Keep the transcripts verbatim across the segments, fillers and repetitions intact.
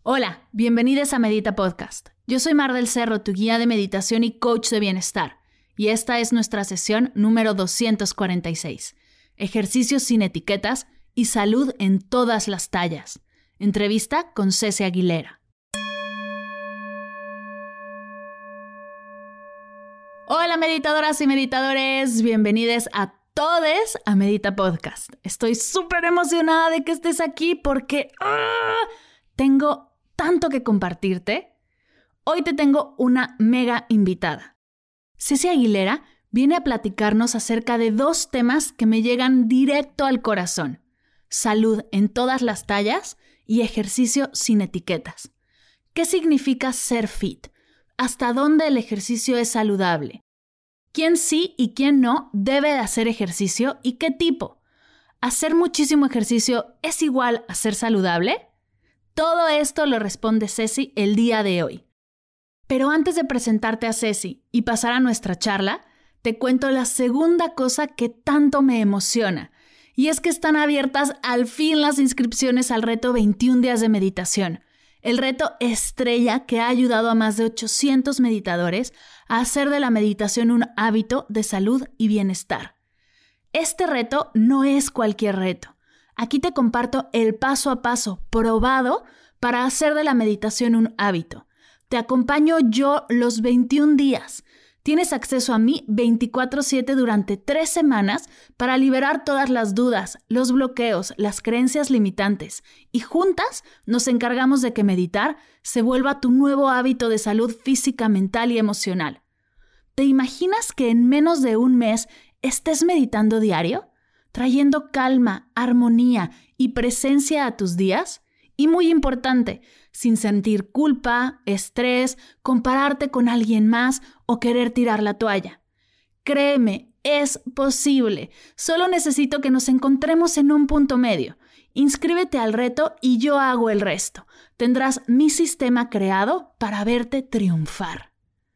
Hola, bienvenidos a Medita Podcast. Yo soy Mar del Cerro, tu guía de meditación y coach de bienestar. Y esta es nuestra sesión número doscientos cuarenta y seis. Ejercicios sin etiquetas y salud en todas las tallas. Entrevista con Ceci Aguilera. Hola meditadoras y meditadores, bienvenidos a todos a Medita Podcast. Estoy súper emocionada de que estés aquí porque ¡ah! tengo tanto que compartirte. Hoy te tengo una mega invitada. Ceci Aguilera viene a platicarnos acerca de dos temas que me llegan directo al corazón: salud en todas las tallas y ejercicio sin etiquetas. ¿Qué significa ser fit? ¿Hasta dónde el ejercicio es saludable? ¿Quién sí y quién no debe de hacer ejercicio y qué tipo? ¿Hacer muchísimo ejercicio es igual a ser saludable? Todo esto lo responde Ceci el día de hoy. Pero antes de presentarte a Ceci y pasar a nuestra charla, te cuento la segunda cosa que tanto me emociona. Y es que están abiertas al fin las inscripciones al reto veintiún días de meditación. El reto estrella que ha ayudado a más de ochocientos meditadores a hacer de la meditación un hábito de salud y bienestar. Este reto no es cualquier reto. Aquí te comparto el paso a paso probado para hacer de la meditación un hábito. Te acompaño yo los veintiún días. Tienes acceso a mí veinticuatro siete durante tres semanas para liberar todas las dudas, los bloqueos, las creencias limitantes. Y juntas nos encargamos de que meditar se vuelva tu nuevo hábito de salud física, mental y emocional. ¿Te imaginas que en menos de un mes estés meditando diario? Trayendo calma, armonía y presencia a tus días. Y muy importante, sin sentir culpa, estrés, compararte con alguien más o querer tirar la toalla. Créeme, es posible. Solo necesito que nos encontremos en un punto medio. Inscríbete al reto y yo hago el resto. Tendrás mi sistema creado para verte triunfar.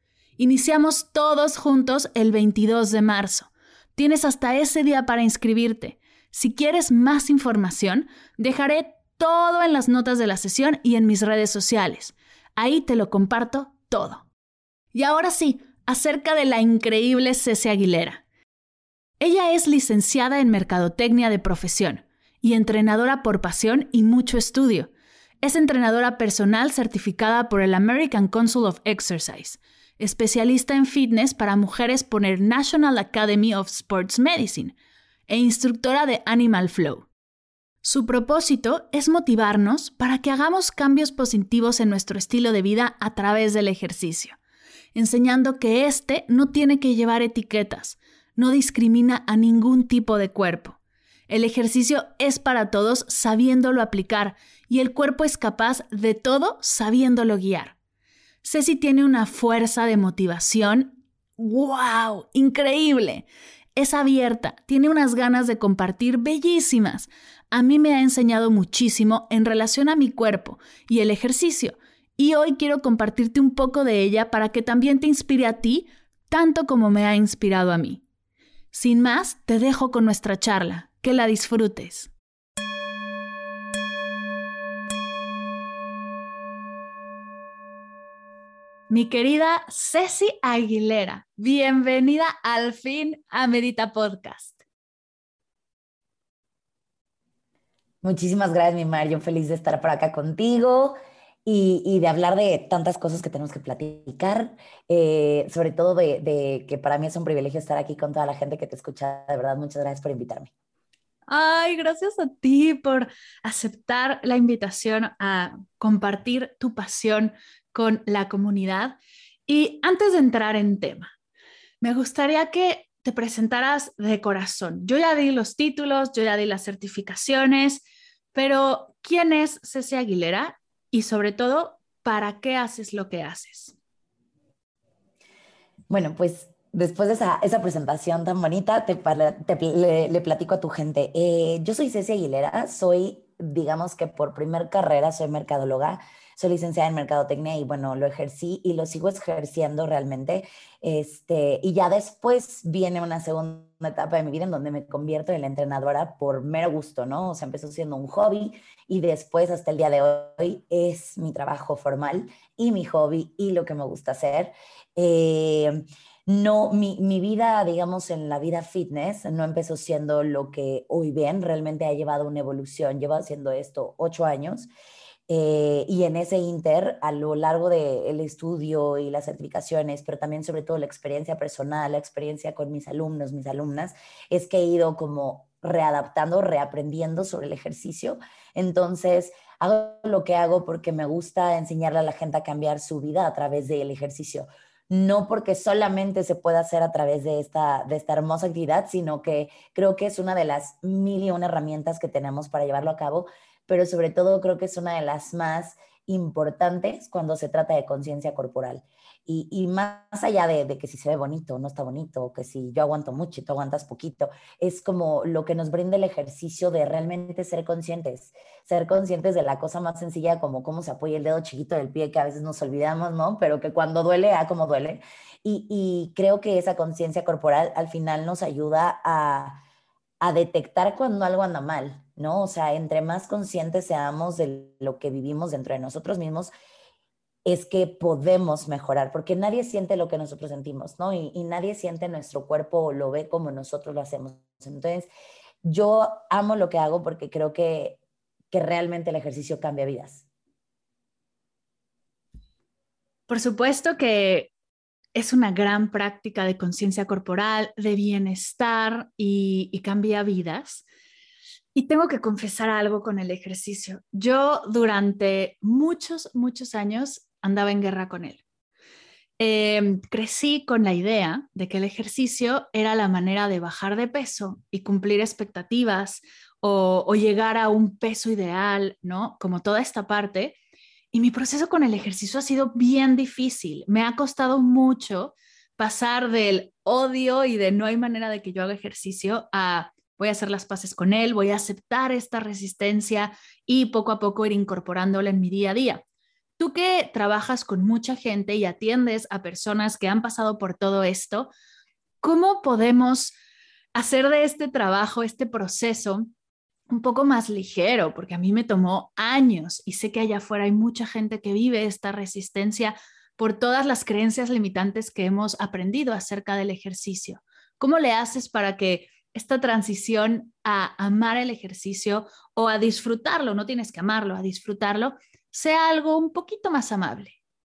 Iniciamos todos juntos el veintidós de marzo. Tienes hasta ese día para inscribirte. Si quieres más información, dejaré todo en las notas de la sesión y en mis redes sociales. Ahí te lo comparto todo. Y ahora sí, acerca de la increíble Ceci Aguilera. Ella es licenciada en Mercadotecnia de profesión y entrenadora por pasión y mucho estudio. Es entrenadora personal certificada por el American Council of Exercise, especialista en fitness para mujeres por el National Academy of Sports Medicine e instructora de Animal Flow. Su propósito es motivarnos para que hagamos cambios positivos en nuestro estilo de vida a través del ejercicio, enseñando que este no tiene que llevar etiquetas, no discrimina a ningún tipo de cuerpo. El ejercicio es para todos sabiéndolo aplicar y el cuerpo es capaz de todo sabiéndolo guiar. Ceci tiene una fuerza de motivación, ¡wow!, increíble. Es abierta, tiene unas ganas de compartir bellísimas. A mí me ha enseñado muchísimo en relación a mi cuerpo y el ejercicio. Y hoy quiero compartirte un poco de ella para que también te inspire a ti, tanto como me ha inspirado a mí. Sin más, te dejo con nuestra charla. Que la disfrutes. Mi querida Ceci Aguilera, bienvenida al fin a Medita Podcast. Muchísimas gracias, mi Mar. Yo feliz de estar por acá contigo y, y de hablar de tantas cosas que tenemos que platicar, eh, sobre todo de, de que para mí es un privilegio estar aquí con toda la gente que te escucha. De verdad, muchas gracias por invitarme. Ay, gracias a ti por aceptar la invitación a compartir tu pasión con la comunidad. Y antes de entrar en tema, me gustaría que te presentaras de corazón. Yo ya di los títulos, yo ya di las certificaciones, pero ¿quién es Ceci Aguilera? Y sobre todo, ¿para qué haces lo que haces? Bueno, pues después de esa, esa presentación tan bonita, te, te, le, le platico a tu gente. Eh, yo soy Ceci Aguilera, soy digamos que por primer carrera soy mercadóloga, soy licenciada en mercadotecnia y bueno, lo ejercí y lo sigo ejerciendo realmente. Este, y ya después viene una segunda etapa de mi vida en donde me convierto en la entrenadora por mero gusto, ¿no? O sea, empezó siendo un hobby y después hasta el día de hoy es mi trabajo formal y mi hobby y lo que me gusta hacer. Eh, no, mi, mi vida, digamos, en la vida fitness no empezó siendo lo que hoy ven, realmente ha llevado una evolución, llevo haciendo esto ocho años. Eh, y en ese inter, a lo largo del estudio y las certificaciones, pero también sobre todo la experiencia personal, la experiencia con mis alumnos, mis alumnas, es que he ido como readaptando, reaprendiendo sobre el ejercicio. Entonces, hago lo que hago porque me gusta enseñarle a la gente a cambiar su vida a través del ejercicio. No porque solamente se pueda hacer a través de esta, de esta hermosa actividad, sino que creo que es una de las mil y una herramientas que tenemos para llevarlo a cabo, pero sobre todo creo que es una de las más importantes cuando se trata de conciencia corporal. Y, y, más allá de, de que si se ve bonito o no está bonito, o que si yo aguanto mucho y tú aguantas poquito, es como lo que nos brinda el ejercicio de realmente ser conscientes, ser conscientes de la cosa más sencilla como cómo se apoya el dedo chiquito del pie, que a veces nos olvidamos, ¿no? Pero que cuando duele, ah, como duele. Y, y creo que esa conciencia corporal al final nos ayuda a a detectar cuando algo anda mal, ¿no? O sea, entre más conscientes seamos de lo que vivimos dentro de nosotros mismos, es que podemos mejorar, porque nadie siente lo que nosotros sentimos, ¿no? Y, y nadie siente nuestro cuerpo o lo ve como nosotros lo hacemos. Entonces, yo amo lo que hago porque creo que, que realmente el ejercicio cambia vidas. Por supuesto que es una gran práctica de conciencia corporal, de bienestar y, y cambia vidas. Y tengo que confesar algo con el ejercicio. Yo durante muchos, muchos años andaba en guerra con él. Eh, crecí con la idea de que el ejercicio era la manera de bajar de peso y cumplir expectativas o, o llegar a un peso ideal, ¿no? Como toda esta parte. Y mi proceso con el ejercicio ha sido bien difícil. Me ha costado mucho pasar del odio y de no hay manera de que yo haga ejercicio a voy a hacer las paces con él, voy a aceptar esta resistencia y poco a poco ir incorporándola en mi día a día. Tú que trabajas con mucha gente y atiendes a personas que han pasado por todo esto, ¿cómo podemos hacer de este trabajo, este proceso, un poco más ligero? Porque a mí me tomó años y sé que allá afuera hay mucha gente que vive esta resistencia por todas las creencias limitantes que hemos aprendido acerca del ejercicio. ¿Cómo le haces para que esta transición a amar el ejercicio o a disfrutarlo, no tienes que amarlo, a disfrutarlo, sea algo un poquito más amable?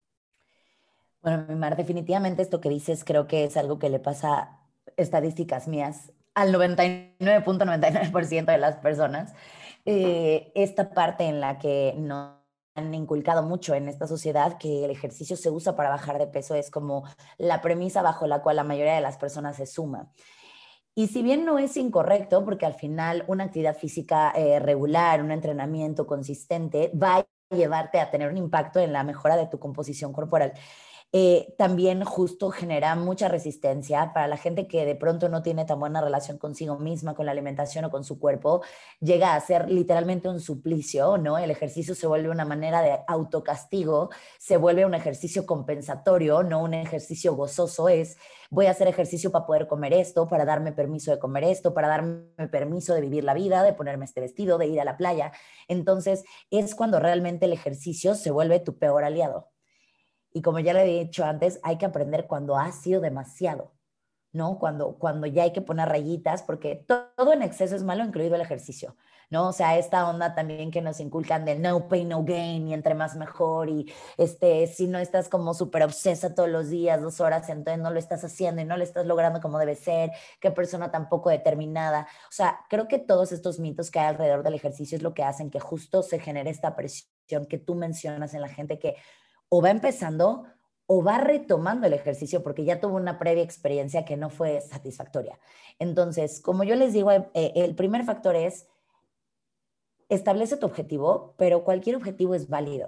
Bueno, mi Mar, definitivamente esto que dices creo que es algo que le pasa, estadísticas mías, al noventa y nueve punto noventa y nueve por ciento de las personas. Eh, esta parte en la que nos han inculcado mucho en esta sociedad que el ejercicio se usa para bajar de peso es como la premisa bajo la cual la mayoría de las personas se suma. Y si bien no es incorrecto, porque al final una actividad física eh, regular, un entrenamiento consistente va a llevarte a tener un impacto en la mejora de tu composición corporal, eh, también justo genera mucha resistencia para la gente que de pronto no tiene tan buena relación consigo misma, con la alimentación o con su cuerpo, llega a ser literalmente un suplicio, ¿no? El ejercicio se vuelve una manera de autocastigo, se vuelve un ejercicio compensatorio, no un ejercicio gozoso, es voy a hacer ejercicio para poder comer esto, para darme permiso de comer esto, para darme permiso de vivir la vida, de ponerme este vestido, de ir a la playa. Entonces es cuando realmente el ejercicio se vuelve tu peor aliado. Y como ya le he dicho antes, hay que aprender cuando ha sido demasiado, ¿no? Cuando, cuando ya hay que poner rayitas, porque to- todo en exceso es malo, incluido el ejercicio, ¿no? O sea, esta onda también que nos inculcan de no pain, no gain, y entre más mejor, y este, si no estás como súper obsesa todos los días, dos horas, entonces no lo estás haciendo y no lo estás logrando como debe ser, qué persona tan poco determinada. O sea, creo que todos estos mitos que hay alrededor del ejercicio es lo que hacen que justo se genere esta presión que tú mencionas en la gente que o va empezando o va retomando el ejercicio porque ya tuvo una previa experiencia que no fue satisfactoria. Entonces, como yo les digo, eh, el primer factor es establece tu objetivo, pero cualquier objetivo es válido,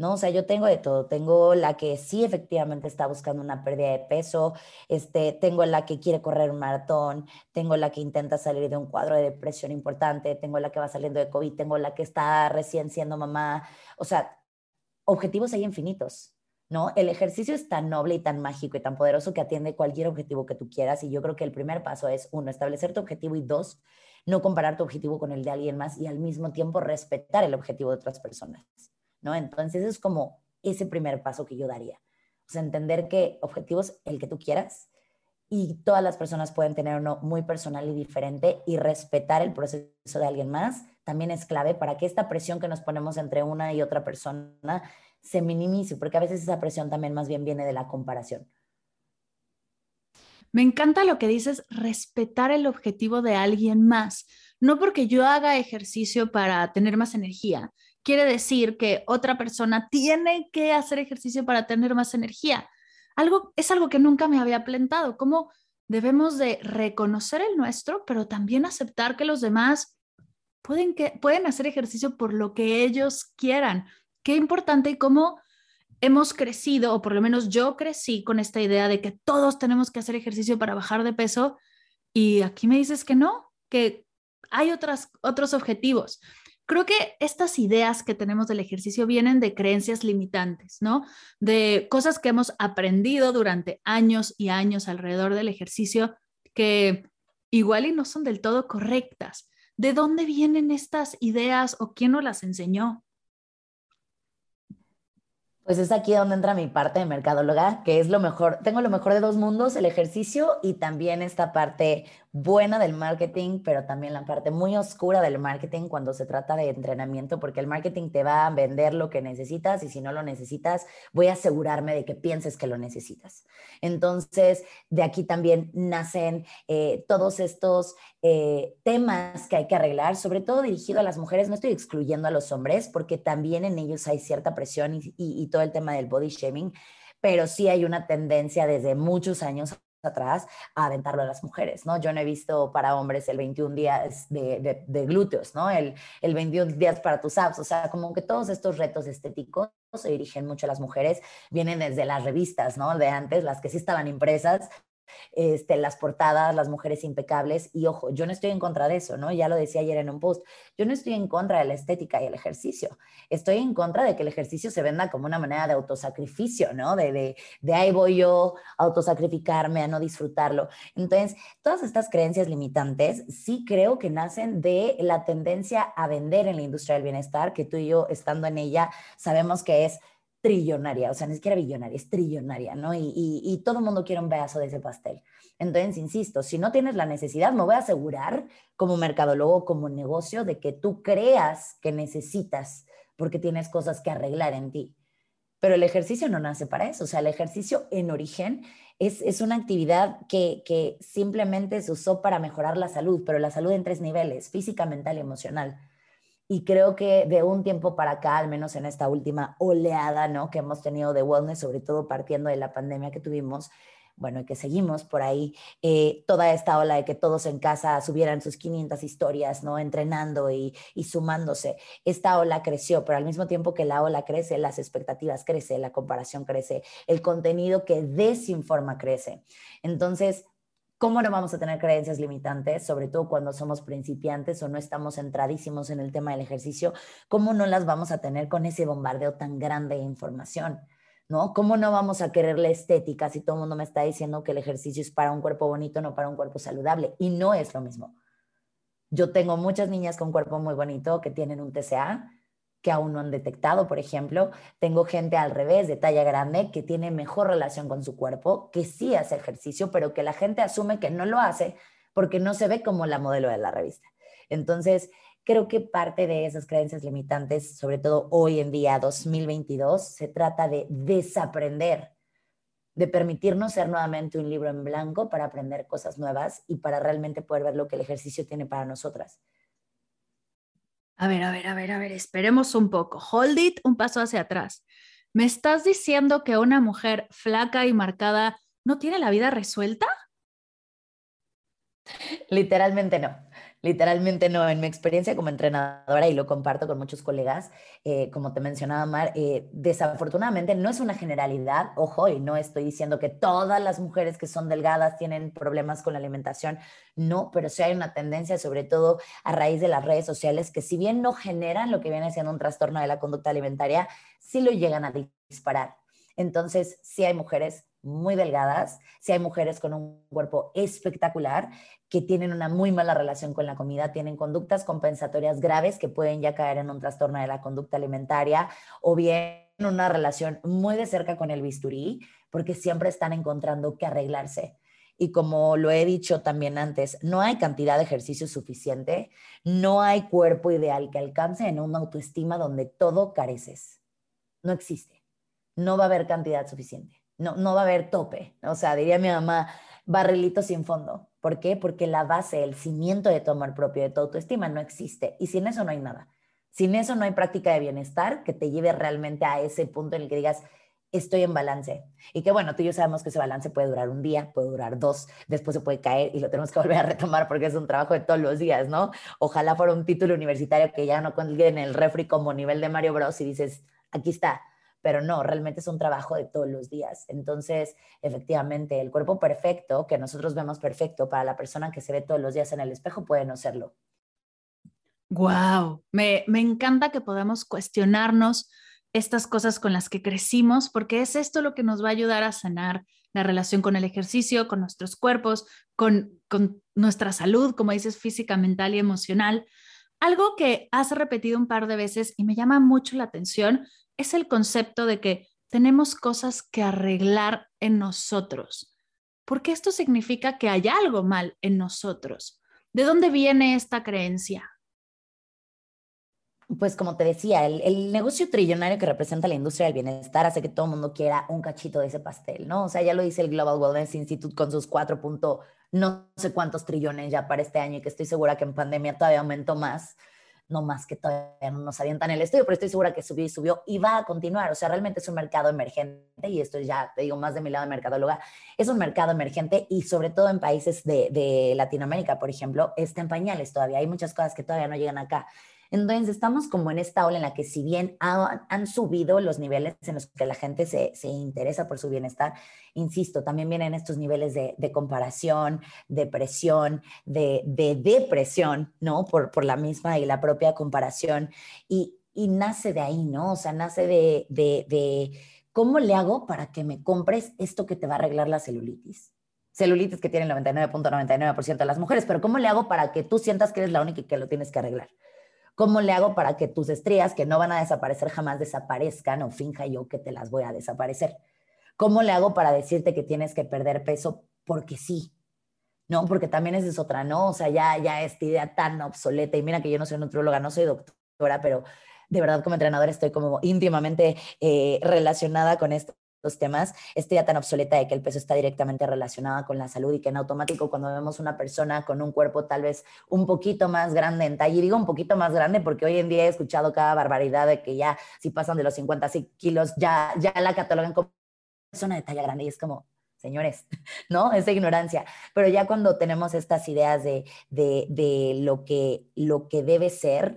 ¿no? O sea, yo tengo de todo. Tengo la que sí efectivamente está buscando una pérdida de peso, este, tengo la que quiere correr un maratón, tengo la que intenta salir de un cuadro de depresión importante, tengo la que va saliendo de COVID, tengo la que está recién siendo mamá. O sea, objetivos hay infinitos, ¿no? El ejercicio es tan noble y tan mágico y tan poderoso que atiende cualquier objetivo que tú quieras. Y yo creo que el primer paso es, uno, establecer tu objetivo y dos, no comparar tu objetivo con el de alguien más y al mismo tiempo respetar el objetivo de otras personas, ¿no? Entonces es como ese primer paso que yo daría. O sea, entender que objetivos, el que tú quieras, y todas las personas pueden tener uno muy personal y diferente y respetar el proceso de alguien más también es clave para que esta presión que nos ponemos entre una y otra persona se minimice, porque a veces esa presión también más bien viene de la comparación. Me encanta lo que dices, respetar el objetivo de alguien más. No porque yo haga ejercicio para tener más energía, quiere decir que otra persona tiene que hacer ejercicio para tener más energía. Algo, es algo que nunca me había planteado, cómo debemos de reconocer el nuestro, pero también aceptar que los demás pueden, que, pueden hacer ejercicio por lo que ellos quieran. Qué importante y cómo hemos crecido, o por lo menos yo crecí con esta idea de que todos tenemos que hacer ejercicio para bajar de peso y aquí me dices que no, que hay otras, otros objetivos. Creo que estas ideas que tenemos del ejercicio vienen de creencias limitantes, ¿no? De cosas que hemos aprendido durante años y años alrededor del ejercicio que igual y no son del todo correctas. ¿De dónde vienen estas ideas o quién nos las enseñó? Pues es aquí donde entra mi parte de mercadóloga, que es lo mejor, tengo lo mejor de dos mundos, el ejercicio y también esta parte buena del marketing, pero también la parte muy oscura del marketing cuando se trata de entrenamiento, porque el marketing te va a vender lo que necesitas y si no lo necesitas, voy a asegurarme de que pienses que lo necesitas. Entonces, de aquí también nacen eh, todos estos eh, temas que hay que arreglar, sobre todo dirigido a las mujeres. No estoy excluyendo a los hombres porque también en ellos hay cierta presión y, y, y todo el tema del body shaming, pero sí hay una tendencia desde muchos años atrás a aventarlo a las mujeres, ¿no? Yo no he visto para hombres el veintiún días de, de, de glúteos, ¿no? El, el veintiún días para tus abs, o sea, como que todos estos retos estéticos se dirigen mucho a las mujeres, vienen desde las revistas, ¿no? De antes, las que sí estaban impresas, este, las portadas, las mujeres impecables, y ojo, yo no estoy en contra de eso, ¿no? Ya lo decía ayer en un post, yo no estoy en contra de la estética y el ejercicio, estoy en contra de que el ejercicio se venda como una manera de autosacrificio, ¿no? De, de, de ahí voy yo a autosacrificarme, a no disfrutarlo. Entonces, todas estas creencias limitantes sí creo que nacen de la tendencia a vender en la industria del bienestar, que tú y yo, estando en ella, sabemos que es trillonaria, o sea, ni siquiera billonaria, es trillonaria, ¿no? Y, y, y todo el mundo quiere un pedazo de ese pastel. Entonces, insisto, si no tienes la necesidad, me voy a asegurar como mercadólogo, como negocio, de que tú creas que necesitas porque tienes cosas que arreglar en ti. Pero el ejercicio no nace para eso, o sea, el ejercicio en origen es, es una actividad que, que simplemente se usó para mejorar la salud, pero la salud en tres niveles, física, mental y emocional. Y creo que de un tiempo para acá, al menos en esta última oleada, ¿no? Que hemos tenido de wellness, sobre todo partiendo de la pandemia que tuvimos, bueno, y que seguimos por ahí, eh, toda esta ola de que todos en casa subieran sus quinientas historias, ¿no? Entrenando y, y sumándose. Esta ola creció, pero al mismo tiempo que la ola crece, las expectativas crecen, la comparación crece, el contenido que desinforma crece. Entonces, ¿cómo no vamos a tener creencias limitantes, sobre todo cuando somos principiantes o no estamos centradísimos en el tema del ejercicio? ¿Cómo no las vamos a tener con ese bombardeo tan grande de información? ¿No? ¿Cómo no vamos a querer la estética si todo el mundo me está diciendo que el ejercicio es para un cuerpo bonito, no para un cuerpo saludable? Y no es lo mismo. Yo tengo muchas niñas con cuerpo muy bonito que tienen un T C A que aún no han detectado, por ejemplo. Tengo gente al revés, de talla grande, que tiene mejor relación con su cuerpo, que sí hace ejercicio, pero que la gente asume que no lo hace porque no se ve como la modelo de la revista. Entonces, creo que parte de esas creencias limitantes, sobre todo hoy en día, dos mil veintidós, se trata de desaprender, de permitirnos ser nuevamente un libro en blanco para aprender cosas nuevas y para realmente poder ver lo que el ejercicio tiene para nosotras. A ver, a ver, a ver, a ver, esperemos un poco. Hold it, un paso hacia atrás. ¿Me estás diciendo que una mujer flaca y marcada no tiene la vida resuelta? Literalmente no. literalmente no. En mi experiencia como entrenadora, y lo comparto con muchos colegas, eh, como te mencionaba Mar, eh, desafortunadamente no es una generalidad, ojo, y no estoy diciendo que todas las mujeres que son delgadas tienen problemas con la alimentación, no, pero sí hay una tendencia, sobre todo a raíz de las redes sociales, que si bien no generan lo que viene siendo un trastorno de la conducta alimentaria, sí lo llegan a disparar. Entonces, sí hay mujeres muy delgadas, sí hay mujeres con un cuerpo espectacular que tienen una muy mala relación con la comida, tienen conductas compensatorias graves que pueden ya caer en un trastorno de la conducta alimentaria o bien una relación muy de cerca con el bisturí, porque siempre están encontrando que arreglarse. Y como lo he dicho también antes, no hay cantidad de ejercicio suficiente, no hay cuerpo ideal que alcance en una autoestima donde todo careces. No existe. No va a haber cantidad suficiente. No, no va a haber tope. O sea, diría mi mamá, barrilito sin fondo. ¿Por qué? Porque la base, el cimiento de tu amor propio, de tu autoestima no existe. Y sin eso no hay nada. Sin eso no hay práctica de bienestar que te lleve realmente a ese punto en el que digas, estoy en balance. Y que bueno, tú y yo sabemos que ese balance puede durar un día, puede durar dos, después se puede caer y lo tenemos que volver a retomar porque es un trabajo de todos los días, ¿no? Ojalá fuera un título universitario que ya no cuelgue en el refri como nivel de Mario Bros y dices, aquí está, pero no, realmente es un trabajo de todos los días. Entonces, efectivamente, el cuerpo perfecto, que nosotros vemos perfecto para la persona que se ve todos los días en el espejo, puede no serlo. Wow, me, me encanta que podamos cuestionarnos estas cosas con las que crecimos, porque es esto lo que nos va a ayudar a sanar la relación con el ejercicio, con nuestros cuerpos, con, con nuestra salud, como dices, física, mental y emocional. Algo que has repetido un par de veces y me llama mucho la atención es el concepto de que tenemos cosas que arreglar en nosotros, porque esto significa que hay algo mal en nosotros. ¿De dónde viene esta creencia? Pues como te decía, el, el negocio trillonario que representa la industria del bienestar hace que todo el mundo quiera un cachito de ese pastel, ¿no? O sea, ya lo dice el Global Wellness Institute con sus cuatro punto no sé cuántos trillones ya para este año y que estoy segura que en pandemia todavía aumentó más, no más que todavía no nos avientan el estudio, pero estoy segura que subió y subió y va a continuar. O sea, realmente es un mercado emergente y esto ya te digo más de mi lado de mercadóloga, es un mercado emergente y sobre todo en países de, de Latinoamérica, por ejemplo, está en pañales todavía. Hay muchas cosas que todavía no llegan acá. Entonces, estamos como en esta ola en la que si bien han, han subido los niveles en los que la gente se, se, interesa por su bienestar, insisto, también vienen estos niveles de, de comparación, de presión, de, de depresión, ¿no? Por, por la misma y la propia comparación. Y, y nace de ahí, ¿no? O sea, nace de, de, de cómo le hago para que me compres esto que te va a arreglar la celulitis. Celulitis que tiene el noventa y nueve punto noventa y nueve por ciento de las mujeres, pero ¿cómo le hago para que tú sientas que eres la única y que lo tienes que arreglar? ¿Cómo le hago para que tus estrías, que no van a desaparecer jamás, desaparezcan o finja yo que te las voy a desaparecer? ¿Cómo le hago para decirte que tienes que perder peso? Porque sí, ¿no? Porque también esa es otra, ¿no? O sea, ya, ya esta idea tan obsoleta, y mira que yo no soy nutrióloga, no soy doctora, pero de verdad como entrenadora estoy como íntimamente eh, relacionada con esto los temas, esta idea tan obsoleta de que el peso está directamente relacionado con la salud y que en automático cuando vemos una persona con un cuerpo tal vez un poquito más grande en talla, y digo un poquito más grande porque hoy en día he escuchado cada barbaridad de que ya si pasan de los cincuenta kilos ya, ya la catalogan como persona de talla grande y es como, señores, ¿no? Esa ignorancia. Pero ya cuando tenemos estas ideas de, de, de lo, que, lo que debe ser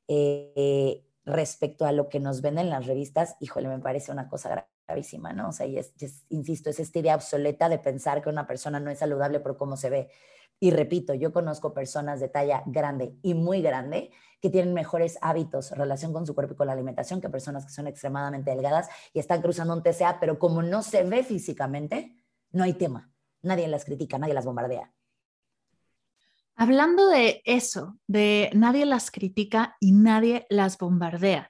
eh, respecto a lo que nos venden en las revistas, híjole, me parece una cosa gravísima, ¿no? O sea, y es, es, insisto, es esta idea obsoleta de pensar que una persona no es saludable por cómo se ve. Y repito, yo conozco personas de talla grande y muy grande que tienen mejores hábitos, relación con su cuerpo y con la alimentación que personas que son extremadamente delgadas y están cruzando un T C A, pero como no se ve físicamente, no hay tema. Nadie las critica, nadie las bombardea. Hablando de eso, de nadie las critica y nadie las bombardea.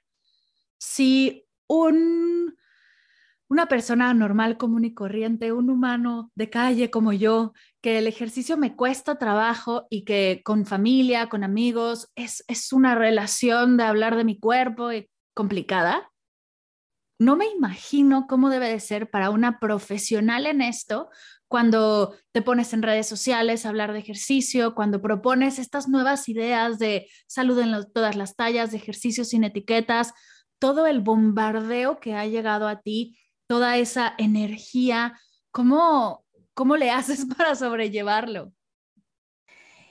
Si un, una persona normal, común y corriente, un humano de calle como yo, que el ejercicio me cuesta trabajo y que con familia, con amigos, es, es una relación de hablar de mi cuerpo y complicada, no me imagino cómo debe de ser para una profesional en esto cuando te pones en redes sociales a hablar de ejercicio, cuando propones estas nuevas ideas de salud en los, todas las tallas, de ejercicio sin etiquetas, todo el bombardeo que ha llegado a ti, toda esa energía, ¿cómo, cómo le haces para sobrellevarlo?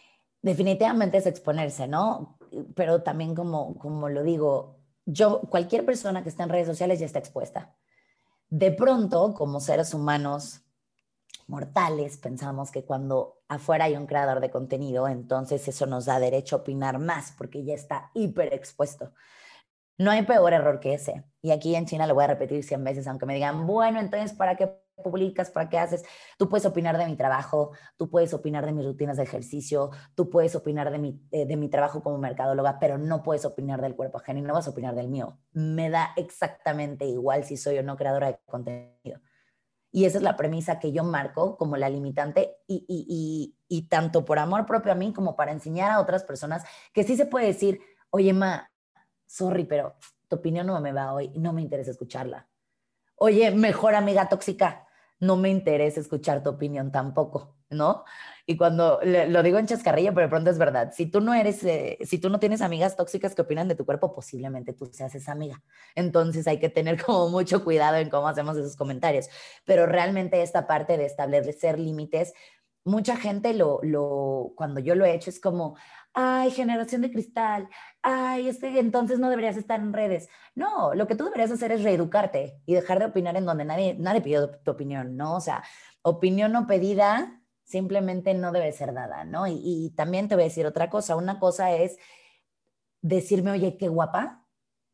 definitivamente es exponerse, ¿no? Pero también como, como lo digo, yo, cualquier persona que esté en redes sociales ya está expuesta. De pronto, como seres humanos mortales, pensamos que cuando afuera hay un creador de contenido, entonces eso nos da derecho a opinar más porque ya está hiper expuesto. No hay peor error que ese. Y aquí en China lo voy a repetir cien veces, aunque me digan, bueno, entonces, ¿para qué publicas? ¿Para qué haces? Tú puedes opinar de mi trabajo, tú puedes opinar de mis rutinas de ejercicio, tú puedes opinar de mi, eh, de mi trabajo como mercadóloga, pero no puedes opinar del cuerpo ajeno y no vas a opinar del mío. Me da exactamente igual si soy o no creadora de contenido. Y esa es la premisa que yo marco como la limitante y, y, y, y tanto por amor propio a mí como para enseñar a otras personas que sí se puede decir, oye, ma, sorry, pero tu opinión no me va hoy y no me interesa escucharla. Oye, mejor amiga tóxica, no me interesa escuchar tu opinión tampoco, ¿no? Y cuando le, lo digo en chascarrillo, pero de pronto es verdad. Si tú no eres, eh, si tú no tienes amigas tóxicas que opinan de tu cuerpo, posiblemente tú seas esa amiga. Entonces hay que tener como mucho cuidado en cómo hacemos esos comentarios. Pero realmente esta parte de establecer límites, mucha gente lo, lo, cuando yo lo he hecho es como, ay, generación de cristal, ay, este, entonces no deberías estar en redes. No, lo que tú deberías hacer es reeducarte y dejar de opinar en donde nadie, nadie pidió tu opinión, ¿no? O sea, opinión no pedida simplemente no debe ser dada, ¿no? Y, y también te voy a decir otra cosa. Una cosa es decirme, oye, qué guapa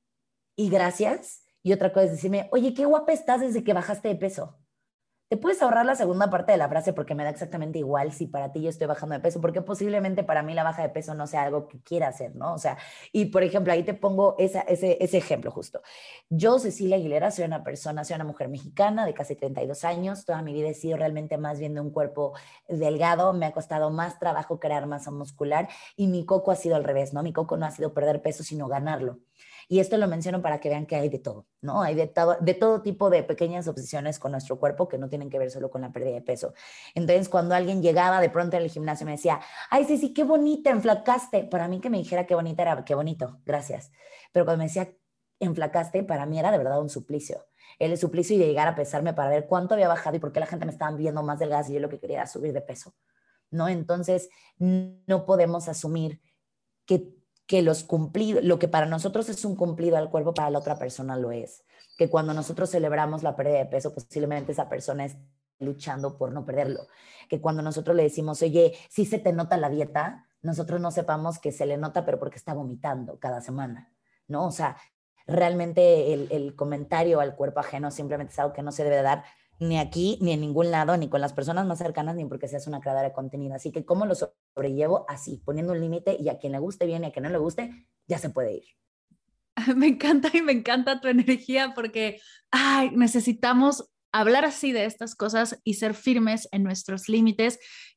y gracias. Y otra cosa es decirme, oye, qué guapa estás desde que bajaste de peso. Te puedes ahorrar la segunda parte de la frase porque me da exactamente igual si para ti yo estoy bajando de peso, porque posiblemente para mí la baja de peso no sea algo que quiera hacer, ¿no? O sea, y por ejemplo, ahí te pongo esa, ese, ese ejemplo justo. Yo, Cecilia Aguilera, soy una persona, soy una mujer mexicana de casi treinta y dos años, toda mi vida he sido realmente más bien de un cuerpo delgado, me ha costado más trabajo crear masa muscular y mi coco ha sido al revés, ¿no? Mi coco no ha sido perder peso, sino ganarlo. Y esto lo menciono para que vean que hay de todo, ¿no? Hay de todo, de todo tipo de pequeñas obsesiones con nuestro cuerpo que no tienen que ver solo con la pérdida de peso. Entonces, cuando alguien llegaba de pronto al gimnasio y me decía, ay, sí, sí, qué bonita, enflacaste. Para mí que me dijera qué bonita era, qué bonito, gracias. Pero cuando me decía, enflacaste, para mí era de verdad un suplicio. El suplicio de llegar a pesarme para ver cuánto había bajado y por qué la gente me estaba viendo más delgada y yo lo que quería era subir de peso, ¿no? Entonces, no podemos asumir que que los cumplidos, lo que para nosotros es un cumplido al cuerpo, para la otra persona lo es. Que cuando nosotros celebramos la pérdida de peso, posiblemente esa persona esté luchando por no perderlo. Que cuando nosotros le decimos, oye, sí se te nota la dieta, nosotros no sepamos que se le nota, pero porque está vomitando cada semana, ¿no? O sea, realmente el, el comentario al cuerpo ajeno simplemente es algo que no se debe dar ni aquí, ni en ningún lado, ni con las personas más cercanas, ni porque seas una creadora de contenido. Así que, ¿cómo lo sobrellevo? Así, poniendo un límite y a quien le guste bien y a quien no le guste, ya se puede ir. Me encanta y me encanta tu energía porque ay, necesitamos hablar así de estas cosas y ser firmes en nuestros límites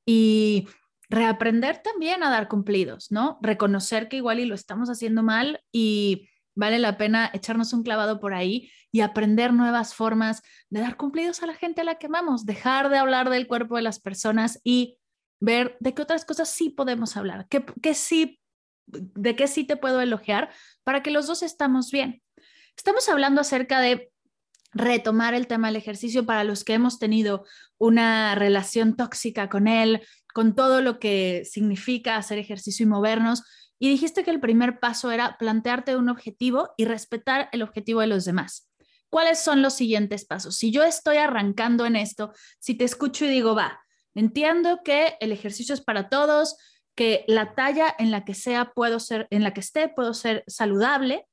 y reaprender también a dar cumplidos, ¿no? Reconocer que igual y lo estamos haciendo mal y vale la pena echarnos un clavado por ahí y aprender nuevas formas de dar cumplidos a la gente a la que amamos, dejar de hablar del cuerpo de las personas y ver de qué otras cosas sí podemos hablar, qué, qué sí, de qué sí te puedo elogiar para que los dos estamos bien. Estamos hablando acerca de retomar el tema del ejercicio para los que hemos tenido una relación tóxica con él, con todo lo que significa hacer ejercicio y movernos. Y dijiste que el primer paso era plantearte un objetivo y respetar el objetivo de los demás. ¿Cuáles son los siguientes pasos? Si yo estoy arrancando en esto, si te escucho y digo, va, entiendo que el ejercicio es para todos, que la talla en la que sea puedo ser, en la que esté puedo ser saludable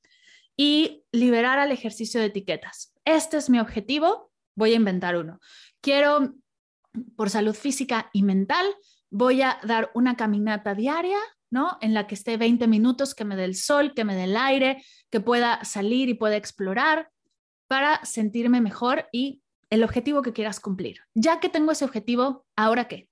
y liberar al ejercicio de etiquetas. Este es mi objetivo, voy a inventar uno. Quiero, por salud física y mental, voy a dar una caminata diaria, ¿no? En la que esté veinte minutos, que me dé el sol, que me dé el aire, que pueda salir y pueda explorar para sentirme mejor y el objetivo que quieras cumplir. Ya que tengo ese objetivo, ¿ahora qué?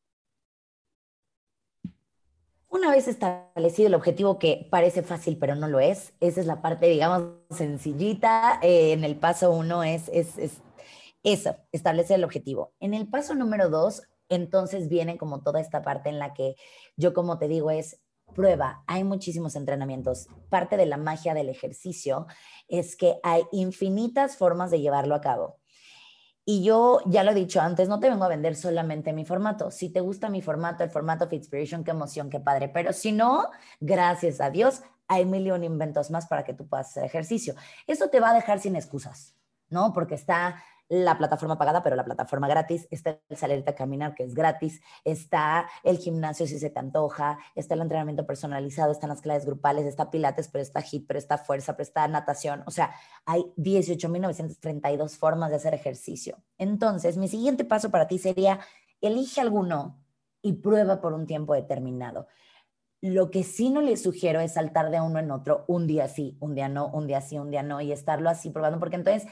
Una vez establecido el objetivo que parece fácil, pero no lo es, esa es la parte, digamos, sencillita. Eh, en el paso uno es, es, es eso, establecer el objetivo. En el paso número dos, entonces viene como toda esta parte en la que yo, como te digo, es prueba. Hay muchísimos entrenamientos. Parte de la magia del ejercicio es que hay infinitas formas de llevarlo a cabo. Y yo ya lo he dicho antes, no te vengo a vender solamente mi formato. Si te gusta mi formato, el formato of Inspiration, qué emoción, qué padre. Pero si no, gracias a Dios, hay mil y un inventos más para que tú puedas hacer ejercicio. Eso te va a dejar sin excusas, ¿no? Porque está la plataforma pagada, pero la plataforma gratis, está el salirte a caminar, que es gratis, está el gimnasio si se te antoja, está el entrenamiento personalizado, están las clases grupales, está pilates, pero está hit, pero está fuerza, pero está natación. O sea, hay dieciocho mil novecientas treinta y dos formas de hacer ejercicio. Entonces, mi siguiente paso para ti sería, elige alguno y prueba por un tiempo determinado. Lo que sí no les sugiero es saltar de uno en otro, un día sí, un día no, un día sí, un día no, y estarlo así probando, porque entonces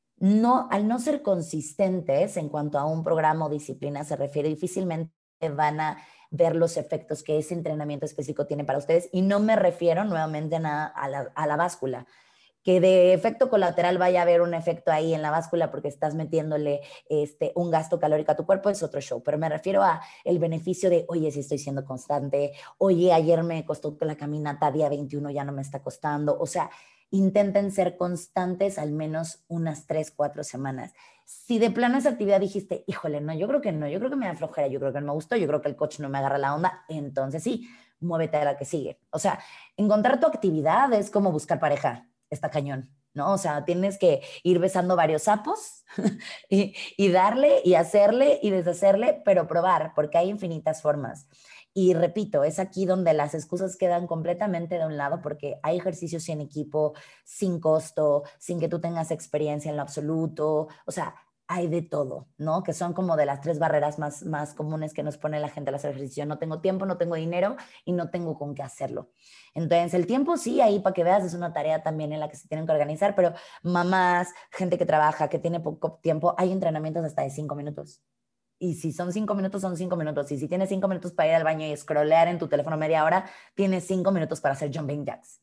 no, al no ser consistentes en cuanto a un programa o disciplina se refiere, difícilmente van a ver los efectos que ese entrenamiento específico tiene para ustedes. Y no me refiero nuevamente a, a, la, a la báscula, que de efecto colateral vaya a haber un efecto ahí en la báscula porque estás metiéndole este, un gasto calórico a tu cuerpo, es otro show. Pero me refiero a el beneficio de, oye, si estoy siendo constante, oye, ayer me costó la caminata, día veintiuno ya no me está costando. O sea, intenten ser constantes al menos unas tres, cuatro semanas. Si de plano esa actividad dijiste, híjole, no, yo creo que no, yo creo que me da flojera, yo creo que no me gustó, yo creo que el coach no me agarra la onda, entonces sí, muévete a la que sigue. O sea, encontrar tu actividad es como buscar pareja, está cañón, ¿no? O sea, tienes que ir besando varios sapos y, y darle y hacerle y deshacerle, pero probar, porque hay infinitas formas. Y repito, es aquí donde las excusas quedan completamente de un lado porque hay ejercicios sin equipo, sin costo, sin que tú tengas experiencia en lo absoluto. O sea, hay de todo, ¿no? Que son como de las tres barreras más, más comunes que nos pone la gente al hacer ejercicio. No tengo tiempo, no tengo dinero y no tengo con qué hacerlo. Entonces, el tiempo sí, ahí para que veas, es una tarea también en la que se tienen que organizar, pero mamás, gente que trabaja, que tiene poco tiempo, hay entrenamientos hasta de cinco minutos. Y si son cinco minutos, son cinco minutos. Y si tienes cinco minutos para ir al baño y scrollear en tu teléfono media hora, tienes cinco minutos para hacer jumping jacks.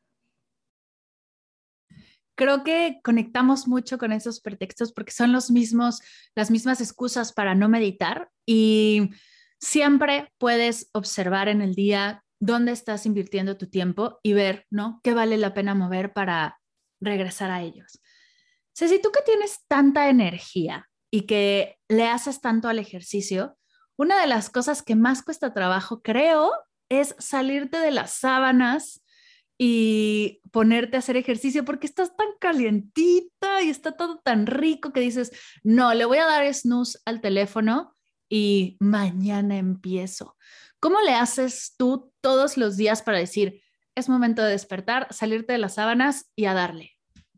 Creo que conectamos mucho con esos pretextos porque son los mismos, las mismas excusas para no meditar y siempre puedes observar en el día dónde estás invirtiendo tu tiempo y ver, ¿no? ¿Qué vale la pena mover para regresar a ellos? Ceci, tú que tienes tanta energía y que le haces tanto al ejercicio, una de las cosas que más cuesta trabajo, creo, es salirte de las sábanas y ponerte a hacer ejercicio porque estás tan calientita y está todo tan rico que dices, no, le voy a dar snooze al teléfono y mañana empiezo. ¿Cómo le haces tú todos los días para decir, es momento de despertar, salirte de las sábanas y a darle?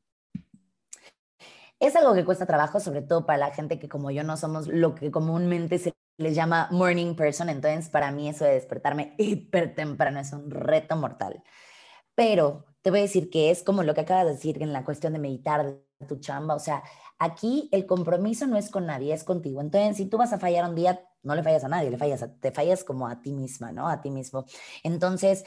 Es algo que cuesta trabajo, sobre todo para la gente que como yo no somos lo que comúnmente se les llama morning person. Entonces, para mí eso de despertarme hiper temprano es un reto mortal. Pero te voy a decir que es como lo que acabas de decir en la cuestión de meditar, de tu chamba. O sea, aquí el compromiso no es con nadie, es contigo. Entonces, si tú vas a fallar un día, no le fallas a nadie, le fallas a, te fallas como a ti misma, ¿no? A ti mismo. Entonces,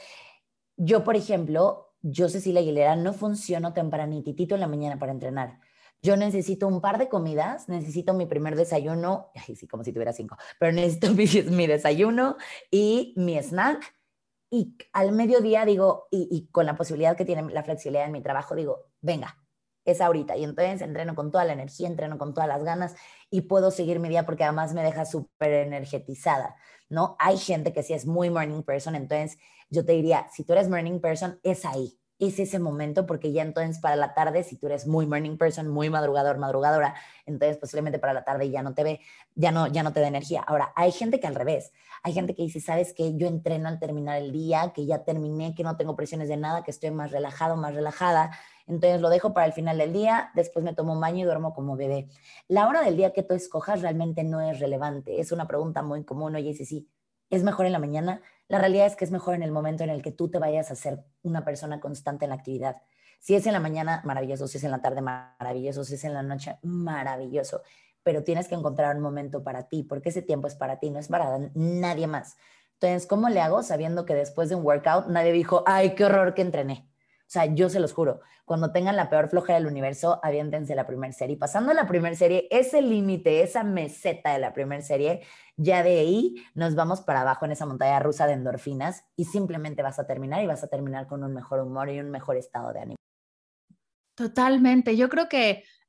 yo, por ejemplo, yo, Cecilia Aguilera, no funciono tempranitito en la mañana para entrenar. Yo necesito un par de comidas, necesito mi primer desayuno, ay, sí, como si tuviera cinco, pero necesito mi, mi desayuno y mi snack. Y al mediodía digo, y, y con la posibilidad que tiene la flexibilidad en mi trabajo, digo, venga, es ahorita. Y entonces entreno con toda la energía, entreno con todas las ganas y puedo seguir mi día porque además me deja súper energetizada, ¿no? Hay gente que sí es muy morning person, entonces yo te diría, si tú eres morning person, es ahí, es ese momento, porque ya entonces para la tarde, si tú eres muy morning person, muy madrugador, madrugadora, entonces posiblemente para la tarde ya no te ve, ya no, ya no te da energía. Ahora, hay gente que al revés, hay gente que dice, ¿sabes qué? Yo entreno al terminar el día, que ya terminé, que no tengo presiones de nada, que estoy más relajado, más relajada, entonces lo dejo para el final del día, después me tomo un baño y duermo como bebé. La hora del día que tú escojas realmente no es relevante, es una pregunta muy común, oye, sí, sí, ¿es mejor en la mañana? La realidad es que es mejor en el momento en el que tú te vayas a ser una persona constante en la actividad. Si es en la mañana, maravilloso. Si es en la tarde, maravilloso. Si es en la noche, maravilloso. Pero tienes que encontrar un momento para ti, porque ese tiempo es para ti, no es para nadie más. Entonces, ¿cómo le hago sabiendo que después de un workout nadie dijo, ay, qué horror que entrené? O sea, yo se los juro, cuando tengan la peor flojera del universo, aviéntense la primera serie. Pasando la primera serie, ese límite, esa meseta de la primera serie, ya de ahí nos vamos para abajo en esa montaña rusa de endorfinas y simplemente vas a terminar y vas a terminar con un mejor humor y un mejor estado de ánimo. Totalmente. Yo creo que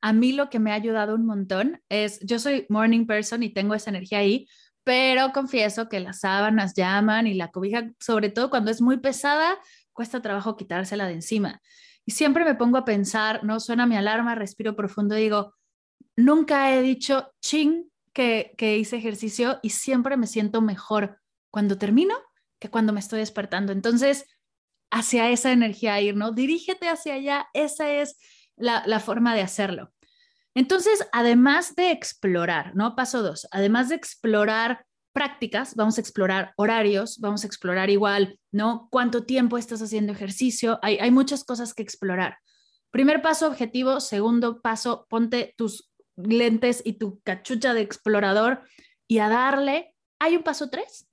a mí lo que me ha ayudado un montón es, yo soy morning person y tengo esa energía ahí, pero confieso que las sábanas llaman y la cobija, sobre todo cuando es muy pesada, cuesta trabajo quitársela de encima. Y siempre me pongo a pensar, ¿no? Suena mi alarma, respiro profundo y digo, nunca he dicho ching que, que hice ejercicio y siempre me siento mejor cuando termino que cuando me estoy despertando. Entonces, hacia esa energía ir, ¿no? Dirígete hacia allá, esa es la, la forma de hacerlo. Entonces, además de explorar, ¿no? Paso dos, además de explorar prácticas, vamos a explorar horarios, vamos a explorar igual, ¿no? ¿Cuánto tiempo estás haciendo ejercicio? Hay, hay muchas cosas que explorar. Primer paso, objetivo. Segundo paso, ponte tus lentes y tu cachucha de explorador y a darle. ¿Hay un paso tres?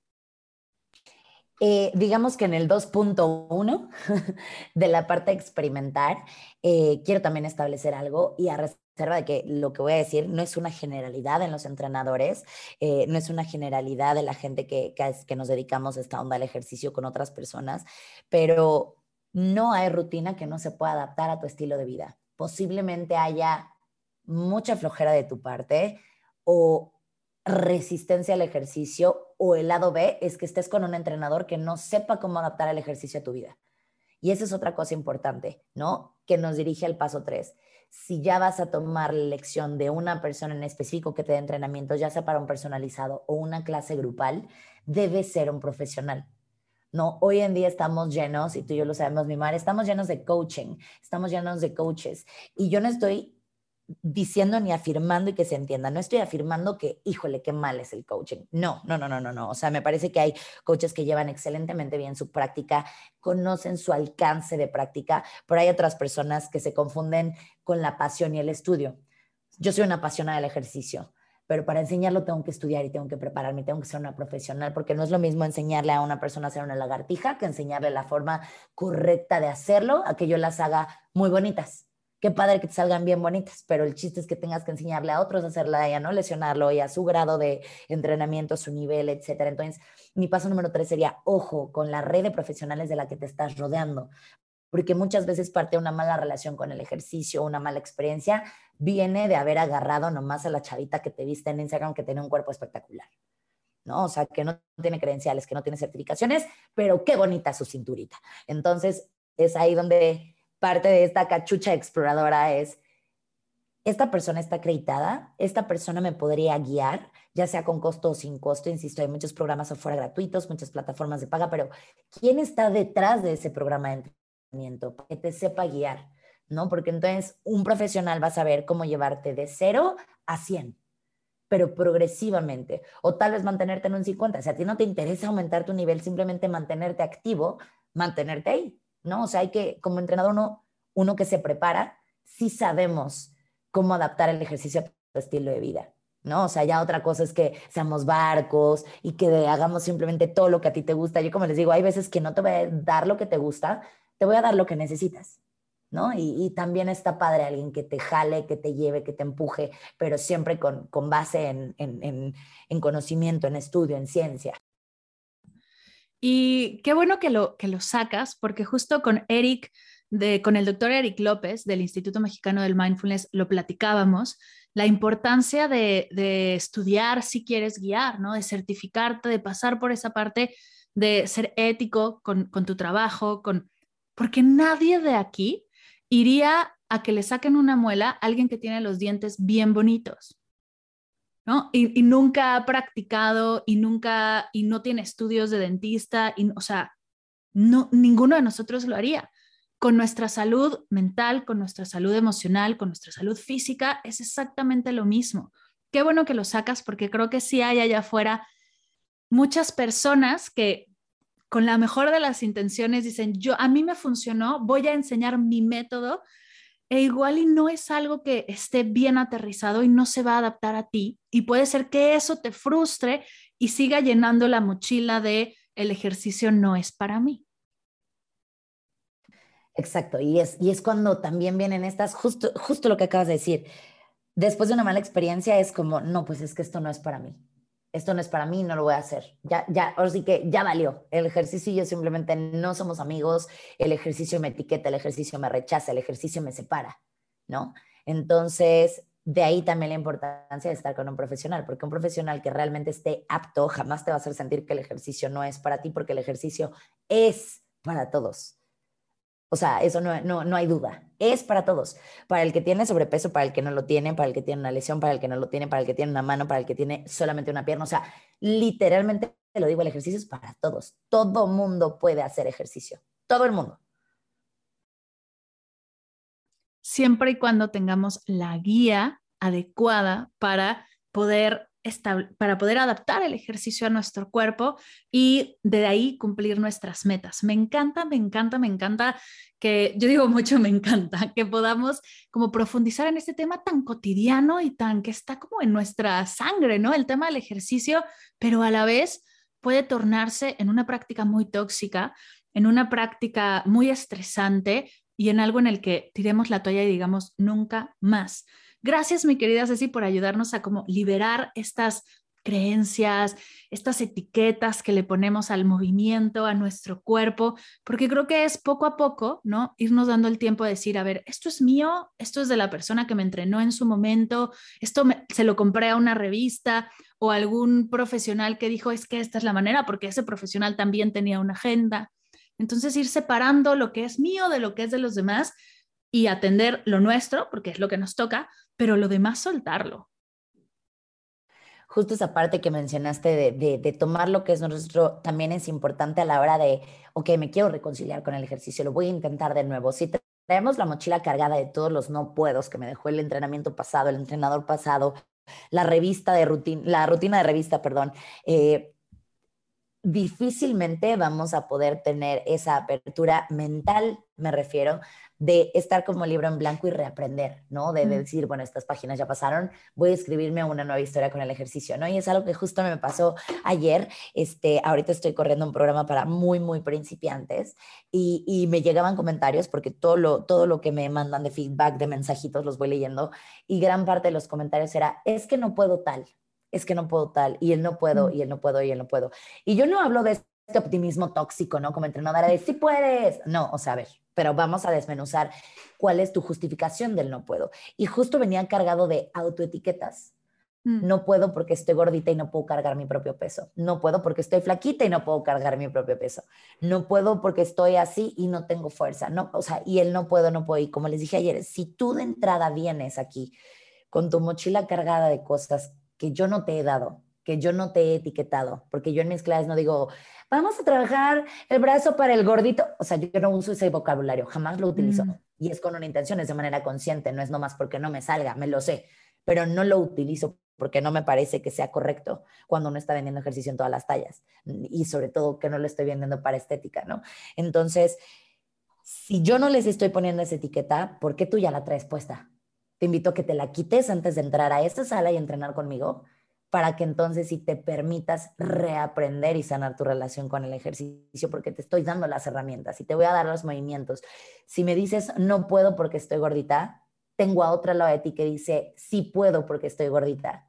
Eh, digamos que en el dos punto uno de la parte de experimentar, eh, quiero también establecer algo y a reserva de que lo que voy a decir no es una generalidad en los entrenadores, eh, no es una generalidad de la gente que, que, es, que nos dedicamos a esta onda al ejercicio con otras personas, pero no hay rutina que no se pueda adaptar a tu estilo de vida. Posiblemente haya mucha flojera de tu parte o resistencia al ejercicio, o el lado B es que estés con un entrenador que no sepa cómo adaptar el ejercicio a tu vida. Y esa es otra cosa importante, ¿no? Que nos dirige al paso tres. Si ya vas a tomar la lección de una persona en específico que te dé entrenamiento, ya sea para un personalizado o una clase grupal, debe ser un profesional. No, hoy en día estamos llenos, y tú y yo lo sabemos, mi Mar, estamos llenos de coaching, estamos llenos de coaches. Y yo no estoy diciendo ni afirmando y que se entienda. No estoy afirmando que, híjole, qué mal es el coaching. No, no, no, no, no, no. O sea, me parece que hay coaches que llevan excelentemente bien su práctica, conocen su alcance de práctica, pero hay otras personas que se confunden con la pasión y el estudio. Yo soy una apasionada del ejercicio, pero para enseñarlo tengo que estudiar y tengo que prepararme, tengo que ser una profesional, porque no es lo mismo enseñarle a una persona a hacer una lagartija que enseñarle la forma correcta de hacerlo, a que yo las haga muy bonitas. Qué padre que te salgan bien bonitas, pero el chiste es que tengas que enseñarle a otros a hacerla y a no lesionarlo y a su grado de entrenamiento, su nivel, etcétera. Entonces, mi paso número tres sería, ojo con la red de profesionales de la que te estás rodeando, porque muchas veces parte de una mala relación con el ejercicio, una mala experiencia, viene de haber agarrado nomás a la chavita que te viste en Instagram que tiene un cuerpo espectacular, ¿no? O sea, que no tiene credenciales, que no tiene certificaciones, pero qué bonita su cinturita. Entonces, es ahí donde parte de esta cachucha exploradora es, esta persona está acreditada, esta persona me podría guiar, ya sea con costo o sin costo, insisto, hay muchos programas afuera gratuitos, muchas plataformas de paga, pero ¿quién está detrás de ese programa de entrenamiento? Que te sepa guiar, ¿no? Porque entonces un profesional va a saber cómo llevarte de cero a cien, pero progresivamente, o tal vez mantenerte en un cincuenta. Si a ti no te interesa aumentar tu nivel, simplemente mantenerte activo, mantenerte ahí, ¿no? O sea, hay que, como entrenador, uno, uno que se prepara, sí sabemos cómo adaptar el ejercicio a tu estilo de vida, ¿no? O sea, ya otra cosa es que seamos barcos y que hagamos simplemente todo lo que a ti te gusta. Yo como les digo, hay veces que no te voy a dar lo que te gusta, te voy a dar lo que necesitas, ¿no? Y, y también está padre alguien que te jale, que te lleve, que te empuje, pero siempre con, con base en, en, en, en conocimiento, en estudio, en ciencia. Y qué bueno que lo, que lo sacas, porque justo con Eric, de, con el doctor Eric López del Instituto Mexicano del Mindfulness, lo platicábamos, la importancia de, de estudiar si quieres guiar, ¿no? De certificarte, de pasar por esa parte, de ser ético con, con tu trabajo, con, porque nadie de aquí iría a que le saquen una muela a alguien que tiene los dientes bien bonitos. ¿No? Y, y nunca ha practicado y nunca, y no tiene estudios de dentista, y, o sea, no, ninguno de nosotros lo haría. Con nuestra salud mental, con nuestra salud emocional, con nuestra salud física, es exactamente lo mismo. Qué bueno que lo sacas porque creo que sí hay allá afuera muchas personas que con la mejor de las intenciones dicen, yo, a mí me funcionó, voy a enseñar mi método, e igual y no es algo que esté bien aterrizado y no se va a adaptar a ti. Y puede ser que eso te frustre y siga llenando la mochila de el ejercicio no es para mí. Exacto, y es, y es cuando también vienen estas, justo, justo lo que acabas de decir, después de una mala experiencia es como, no, pues es que esto no es para mí, esto no es para mí, no lo voy a hacer, ya, ya, ahora sí que ya valió, el ejercicio y yo simplemente no somos amigos, el ejercicio me etiqueta, el ejercicio me rechaza, el ejercicio me separa, ¿no? Entonces, de ahí también la importancia de estar con un profesional, porque un profesional que realmente esté apto jamás te va a hacer sentir que el ejercicio no es para ti, porque el ejercicio es para todos. O sea, eso no, no, no hay duda. Es para todos. Para el que tiene sobrepeso, para el que no lo tiene, para el que tiene una lesión, para el que no lo tiene, para el que tiene una mano, para el que tiene solamente una pierna. O sea, literalmente, te lo digo, el ejercicio es para todos. Todo mundo puede hacer ejercicio. Todo el mundo. Siempre y cuando tengamos la guía adecuada para poder para poder adaptar el ejercicio a nuestro cuerpo y de ahí cumplir nuestras metas. Me encanta, me encanta, me encanta que, yo digo mucho, me encanta que podamos como profundizar en este tema tan cotidiano y tan que está como en nuestra sangre, ¿no? El tema del ejercicio, pero a la vez puede tornarse en una práctica muy tóxica, en una práctica muy estresante y en algo en el que tiremos la toalla y digamos nunca más. Gracias, mi querida Ceci, por ayudarnos a como liberar estas creencias, estas etiquetas que le ponemos al movimiento, a nuestro cuerpo, porque creo que es poco a poco, ¿no? Irnos dando el tiempo de decir, a ver, esto es mío, esto es de la persona que me entrenó en su momento, esto me, se lo compré a una revista o a algún profesional que dijo, es que esta es la manera, porque ese profesional también tenía una agenda. Entonces, ir separando lo que es mío de lo que es de los demás y atender lo nuestro, porque es lo que nos toca, pero lo demás soltarlo. Justo esa parte que mencionaste de, de, de tomar lo que es nuestro también es importante a la hora de, ok, me quiero reconciliar con el ejercicio, lo voy a intentar de nuevo. Si traemos la mochila cargada de todos los no puedos que me dejó el entrenamiento pasado, el entrenador pasado, la revista de rutina, la rutina de revista, perdón, eh, difícilmente vamos a poder tener esa apertura mental, me refiero, de estar como libro en blanco y reaprender, ¿no? De, de decir, bueno, estas páginas ya pasaron, voy a escribirme una nueva historia con el ejercicio, ¿no? Y es algo que justo me pasó ayer. Este, ahorita estoy corriendo un programa para muy, muy principiantes y, y me llegaban comentarios porque todo lo, todo lo que me mandan de feedback, de mensajitos, los voy leyendo y gran parte de los comentarios era, es que no puedo tal, es que no puedo tal, y él no puedo, y él no puedo, y él no puedo. Y yo no hablo de este optimismo tóxico, ¿no? Como entrenadora de sí puedes. No, o sea, a ver, pero vamos a desmenuzar cuál es tu justificación del no puedo. Y justo venía cargado de autoetiquetas. Mm. No puedo porque estoy gordita y no puedo cargar mi propio peso. No puedo porque estoy flaquita y no puedo cargar mi propio peso. No puedo porque estoy así y no tengo fuerza. No, o sea, y el no puedo, no puedo. Y como les dije ayer, si tú de entrada vienes aquí con tu mochila cargada de cosas que yo no te he dado, que yo no te he etiquetado, porque yo en mis clases no digo, vamos a trabajar el brazo para el gordito. O sea, yo no uso ese vocabulario, jamás lo utilizo. Mm. Y es con una intención, es de manera consciente, no es nomás porque no me salga, me lo sé, pero no lo utilizo porque no me parece que sea correcto cuando uno está vendiendo ejercicio en todas las tallas. Y sobre todo que no lo estoy vendiendo para estética, ¿no? Entonces, si yo no les estoy poniendo esa etiqueta, ¿por qué tú ya la traes puesta? Te invito a que te la quites antes de entrar a esta sala y entrenar conmigo para que entonces sí te permitas reaprender y sanar tu relación con el ejercicio, porque te estoy dando las herramientas y te voy a dar los movimientos. Si me dices no puedo porque estoy gordita, tengo a otro lado de ti que dice sí puedo porque estoy gordita.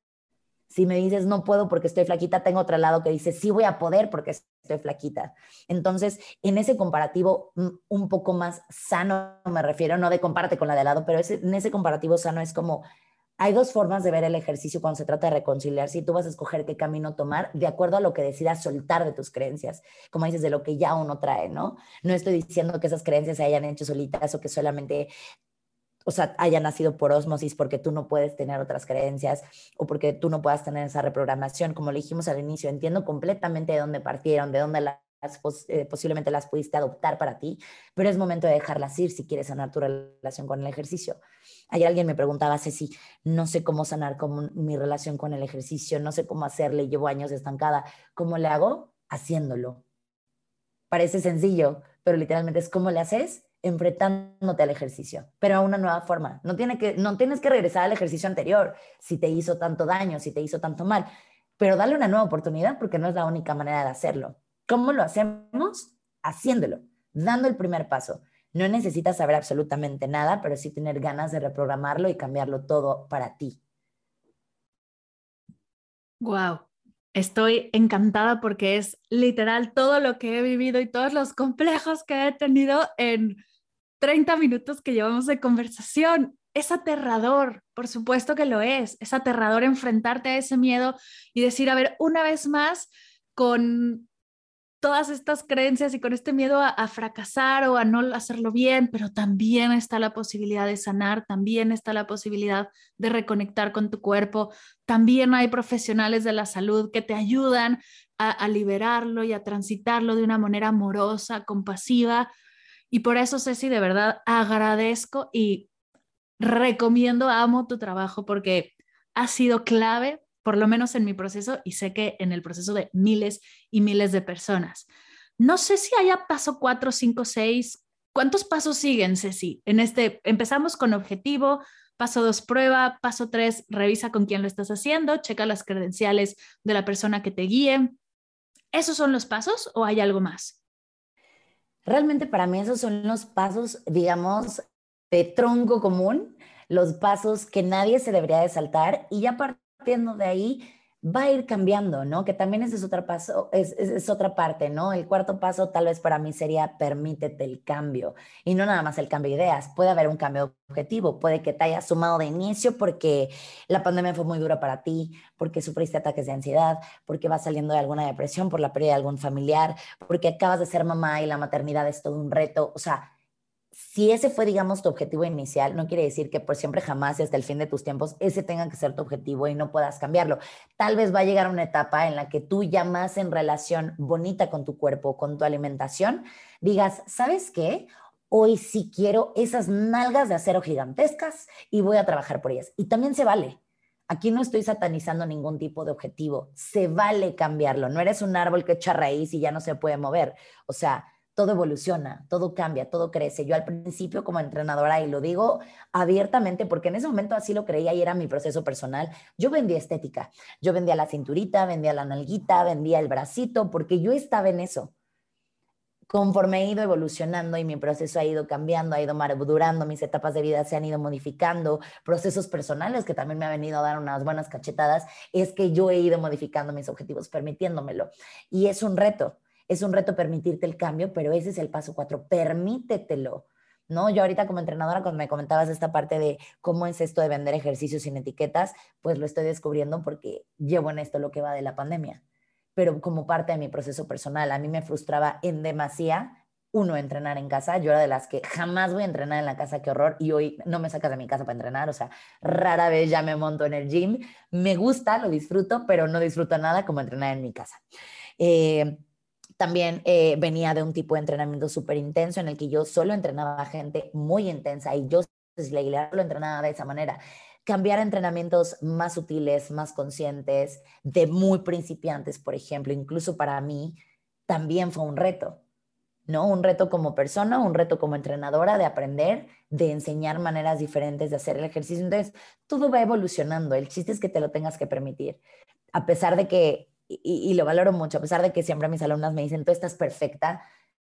Si me dices no puedo porque estoy flaquita, tengo otro lado que dice sí voy a poder porque estoy flaquita. Entonces, en ese comparativo un poco más sano, me refiero, no de compárate con la de al lado, pero ese, en ese comparativo sano es como, hay dos formas de ver el ejercicio cuando se trata de reconciliar. Si tú vas a escoger qué camino tomar de acuerdo a lo que decidas soltar de tus creencias, como dices, de lo que ya uno trae, ¿no? No estoy diciendo que esas creencias se hayan hecho solitas o que solamente, o sea, haya nacido por ósmosis porque tú no puedes tener otras creencias o porque tú no puedas tener esa reprogramación. Como le dijimos al inicio, entiendo completamente de dónde partieron, de dónde las, eh, posiblemente las pudiste adoptar para ti, pero es momento de dejarlas ir si quieres sanar tu relación con el ejercicio. Ayer alguien me preguntaba, Ceci, no sé cómo sanar con mi relación con el ejercicio, no sé cómo hacerle, llevo años estancada. ¿Cómo le hago? Haciéndolo. Parece sencillo, pero literalmente es cómo le haces enfrentándote al ejercicio, pero a una nueva forma. No, tiene que, no tienes que regresar al ejercicio anterior si te hizo tanto daño, si te hizo tanto mal, pero dale una nueva oportunidad porque no es la única manera de hacerlo. ¿Cómo lo hacemos? Haciéndolo, dando el primer paso. No necesitas saber absolutamente nada, pero sí tener ganas de reprogramarlo y cambiarlo todo para ti. Wow. Estoy encantada porque es literal todo lo que he vivido y todos los complejos que he tenido en treinta minutos que llevamos de conversación. es aterrador, por supuesto que lo es, es aterrador enfrentarte a ese miedo y decir, a ver, una vez más, con todas estas creencias y con este miedo a, a fracasar o a no hacerlo bien, pero también está la posibilidad de sanar, también está la posibilidad de reconectar con tu cuerpo, también hay profesionales de la salud que te ayudan a, a liberarlo y a transitarlo de una manera amorosa, compasiva. Y por eso, Ceci, de verdad agradezco y recomiendo, amo tu trabajo porque ha sido clave, por lo menos en mi proceso, y sé que en el proceso de miles y miles de personas. No sé si haya paso cuatro, cinco, seis. ¿Cuántos pasos siguen, Ceci? En este, empezamos con objetivo, paso dos, prueba, paso tres, revisa con quién lo estás haciendo, checa las credenciales de la persona que te guíe. ¿Esos son los pasos o hay algo más? Realmente para mí esos son los pasos, digamos, de tronco común, los pasos que nadie se debería de saltar y ya partiendo de ahí va a ir cambiando, ¿no? Que también ese es otro paso, es, es, es otra parte, ¿no? El cuarto paso tal vez para mí sería permítete el cambio y no nada más el cambio de ideas, puede haber un cambio de objetivo, puede que te hayas sumado de inicio porque la pandemia fue muy dura para ti, porque sufriste ataques de ansiedad, porque vas saliendo de alguna depresión por la pérdida de algún familiar, porque acabas de ser mamá y la maternidad es todo un reto. O sea, si ese fue, digamos, tu objetivo inicial, no quiere decir que por siempre jamás y hasta el fin de tus tiempos ese tenga que ser tu objetivo y no puedas cambiarlo. Tal vez va a llegar una etapa en la que tú ya más en relación bonita con tu cuerpo, con tu alimentación, digas, ¿sabes qué? Hoy sí quiero esas nalgas de acero gigantescas y voy a trabajar por ellas. Y también se vale. Aquí no estoy satanizando ningún tipo de objetivo. Se vale cambiarlo. No eres un árbol que echa raíz y ya no se puede mover. O sea, todo evoluciona, todo cambia, todo crece. Yo al principio como entrenadora, y lo digo abiertamente porque en ese momento así lo creía y era mi proceso personal, yo vendía estética. Yo vendía la cinturita, vendía la nalguita, vendía el bracito, porque yo estaba en eso. Conforme he ido evolucionando y mi proceso ha ido cambiando, ha ido madurando, mis etapas de vida se han ido modificando, procesos personales que también me han venido a dar unas buenas cachetadas, es que yo he ido modificando mis objetivos, permitiéndomelo. Y es un reto, es un reto permitirte el cambio, pero ese es el paso cuatro, permítetelo. ¿No? Yo ahorita como entrenadora, cuando me comentabas esta parte de cómo es esto de vender ejercicios sin etiquetas, pues lo estoy descubriendo porque llevo en esto lo que va de la pandemia, pero como parte de mi proceso personal. A mí me frustraba en demasía, uno, entrenar en casa. Yo era de las que jamás voy a entrenar en la casa, qué horror, y hoy no me sacas de mi casa para entrenar, o sea, rara vez ya me monto en el gym. Me gusta, lo disfruto, pero no disfruto nada como entrenar en mi casa. Eh, también eh, venía de un tipo de entrenamiento súper intenso en el que yo solo entrenaba a gente muy intensa y yo lo entrenaba de esa manera. Cambiar a entrenamientos más sutiles, más conscientes, de muy principiantes, por ejemplo, incluso para mí, también fue un reto, ¿no? Un reto como persona, un reto como entrenadora de aprender, de enseñar maneras diferentes de hacer el ejercicio. Entonces, todo va evolucionando. El chiste es que te lo tengas que permitir. A pesar de que, y, y lo valoro mucho, a pesar de que siempre mis alumnas me dicen, tú estás perfecta,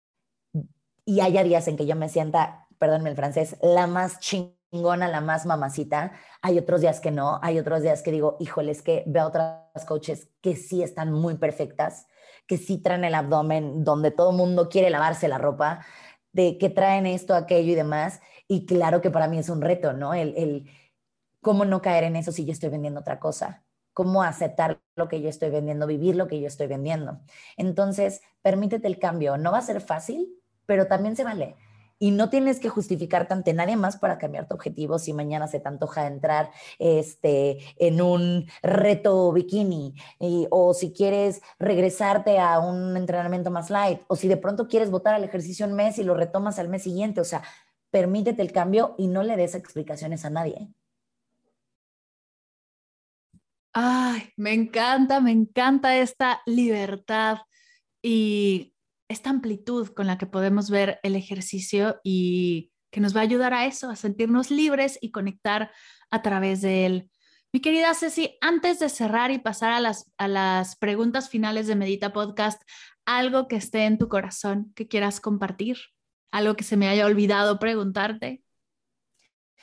y haya días en que yo me sienta, perdónme el francés, la más chingona, la más mamacita. Hay otros días que no, hay otros días que digo, híjole, es que veo otras coaches que sí están muy perfectas, que sí traen el abdomen donde todo el mundo quiere lavarse la ropa, de que traen esto, aquello y demás. Y claro que para mí es un reto, ¿no? El, el cómo no caer en eso si yo estoy vendiendo otra cosa. Cómo aceptar lo que yo estoy vendiendo, vivir lo que yo estoy vendiendo. Entonces, permítete el cambio. No va a ser fácil, pero también se vale. Y no tienes que justificarte ante nadie más para cambiar tu objetivo si mañana se te antoja entrar este, en un reto bikini, y, o si quieres regresarte a un entrenamiento más light, o si de pronto quieres botar al ejercicio un mes y lo retomas al mes siguiente. O sea, permítete el cambio y no le des explicaciones a nadie. Ay, me encanta, me encanta esta libertad y esta amplitud con la que podemos ver el ejercicio y que nos va a ayudar a eso, a sentirnos libres y conectar a través de él. Mi querida Ceci, antes de cerrar y pasar a las, a las preguntas finales de Medita Podcast, algo que esté en tu corazón que quieras compartir, algo que se me haya olvidado preguntarte.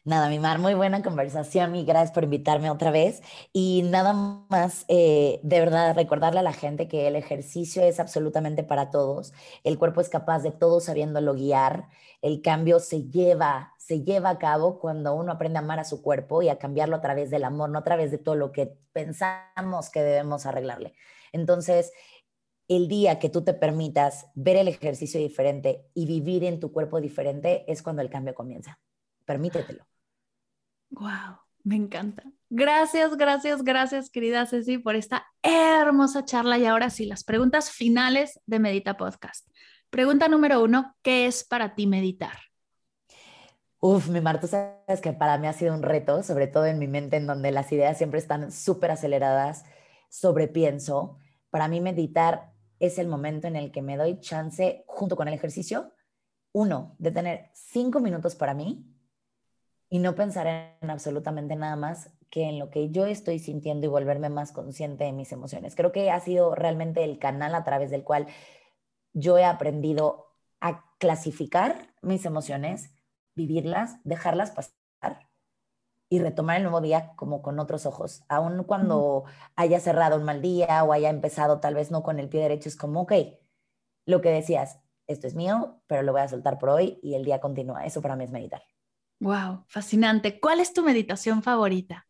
Nada, mi Mar, muy buena conversación y gracias por invitarme otra vez. Y nada más, eh, de verdad, recordarle a la gente que el ejercicio es absolutamente para todos. El cuerpo es capaz de todo sabiéndolo guiar. El cambio se lleva, se lleva a cabo cuando uno aprende a amar a su cuerpo y a cambiarlo a través del amor, no a través de todo lo que pensamos que debemos arreglarle. Entonces, el día que tú te permitas ver el ejercicio diferente y vivir en tu cuerpo diferente es cuando el cambio comienza. Permítetelo. Wow, me encanta. Gracias, gracias, gracias, querida Ceci, por esta hermosa charla. Y ahora sí, las preguntas finales de Medita Podcast. Pregunta número uno, ¿qué es para ti meditar? Uf, mi Mar, tú sabes que para mí ha sido un reto, sobre todo en mi mente, en donde las ideas siempre están súper aceleradas, sobrepienso. Para mí meditar es el momento en el que me doy chance, junto con el ejercicio, uno, de tener cinco minutos para mí y no pensar en absolutamente nada más que en lo que yo estoy sintiendo y volverme más consciente de mis emociones. Creo que ha sido realmente el canal a través del cual yo he aprendido a clasificar mis emociones, vivirlas, dejarlas pasar y retomar el nuevo día como con otros ojos. Aun cuando haya cerrado un mal día o haya empezado tal vez no con el pie derecho, es como, ok, lo que decías, esto es mío, pero lo voy a soltar por hoy y el día continúa. Eso para mí es meditar. Wow, fascinante. ¿Cuál es tu meditación favorita?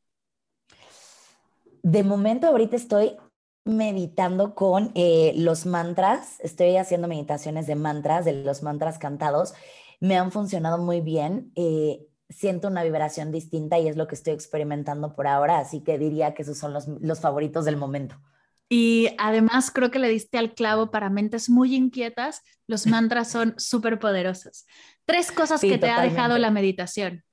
De momento ahorita estoy meditando con eh, los mantras, estoy haciendo meditaciones de mantras, de los mantras cantados, me han funcionado muy bien, eh, siento una vibración distinta y es lo que estoy experimentando por ahora, así que diría que esos son los, los favoritos del momento. Y además creo que le diste al clavo para mentes muy inquietas. Los mantras son súper poderosos. Tres cosas Sí, que te ha dejado la totalmente. meditación.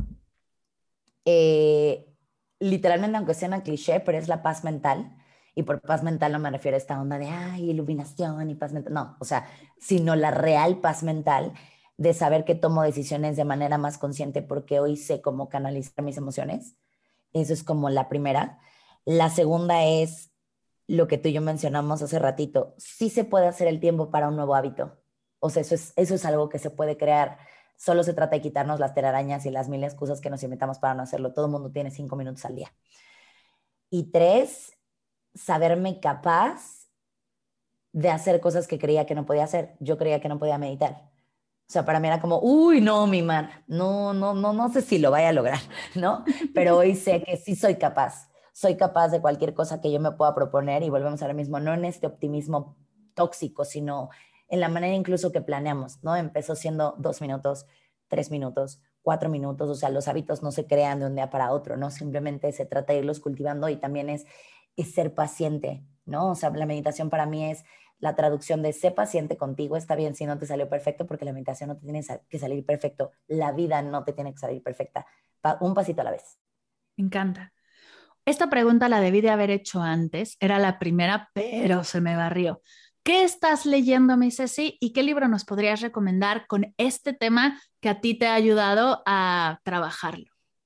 Eh, Literalmente, aunque sea una cliché, pero es la paz mental. Y por paz mental no me refiero a esta onda de, ay, iluminación y paz mental. No, o sea, sino la real paz mental de saber que tomo decisiones de manera más consciente porque hoy sé cómo canalizar mis emociones. Eso es como la primera. La segunda es lo que tú y yo mencionamos hace ratito. Sí se puede hacer el tiempo para un nuevo hábito. O sea, eso es, eso es algo que se puede crear. Solo se trata de quitarnos las telarañas y las mil excusas que nos inventamos para no hacerlo. Todo el mundo tiene cinco minutos al día. Y tres, saberme capaz de hacer cosas que creía que no podía hacer. Yo creía que no podía meditar. O sea, para mí era como, uy, no, mi Mar, no, no, no, no sé si lo vaya a lograr, ¿no? Pero hoy sé que sí soy capaz. Soy capaz de cualquier cosa que yo me pueda proponer y volvemos ahora mismo, no en este optimismo tóxico, sino en la manera incluso que planeamos, ¿no? Empezó siendo dos minutos, tres minutos, cuatro minutos, o sea, los hábitos no se crean de un día para otro, ¿no? Simplemente se trata de irlos cultivando y también es, es ser paciente, ¿no? O sea, la meditación para mí es la traducción de sé paciente contigo, está bien si no te salió perfecto, porque la meditación no te tiene que salir perfecto, la vida no te tiene que salir perfecta, pa un pasito a la vez. Me encanta. Esta pregunta la debí de haber hecho antes, era la primera, pero se me barrió. ¿Qué estás leyendo, mi Ceci? ¿Y qué libro nos podrías recomendar con este tema que a ti te ha ayudado a trabajarlo?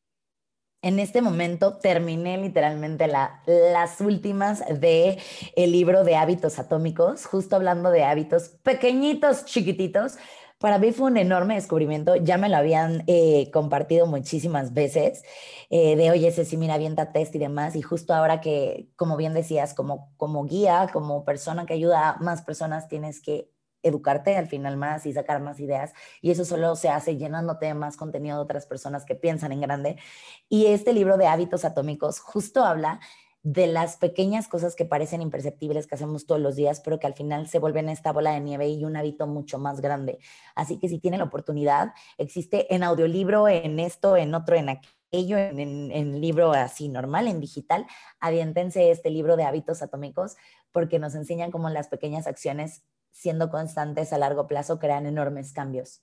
En este momento terminé literalmente la, las últimas de el libro de hábitos atómicos, justo hablando de hábitos pequeñitos, chiquititos. Para mí fue un enorme descubrimiento, ya me lo habían eh, compartido muchísimas veces, eh, de oye, Ceci, mira, avienta test y demás, y justo ahora que, como bien decías, como, como guía, como persona que ayuda a más personas, tienes que educarte al final más y sacar más ideas, y eso solo se hace llenándote de más contenido de otras personas que piensan en grande. Y este libro de hábitos atómicos justo habla de las pequeñas cosas que parecen imperceptibles que hacemos todos los días, pero que al final se vuelven esta bola de nieve y un hábito mucho más grande. Así que si tienen la oportunidad, existe en audiolibro, en esto, en otro, en aquello, en, en, en libro así normal, en digital, aviéntense este libro de hábitos atómicos porque nos enseñan cómo las pequeñas acciones, siendo constantes a largo plazo, crean enormes cambios.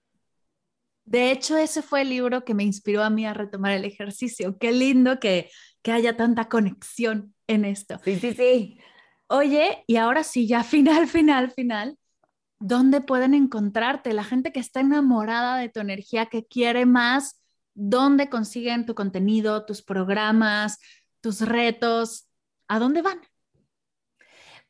De hecho, ese fue el libro que me inspiró a mí a retomar el ejercicio. Qué lindo que, que haya tanta conexión en esto. Sí, sí, sí. Oye, y ahora sí, ya final, final, final. ¿Dónde pueden encontrarte? La gente que está enamorada de tu energía, que quiere más, ¿dónde consiguen tu contenido, tus programas, tus retos? ¿A dónde van?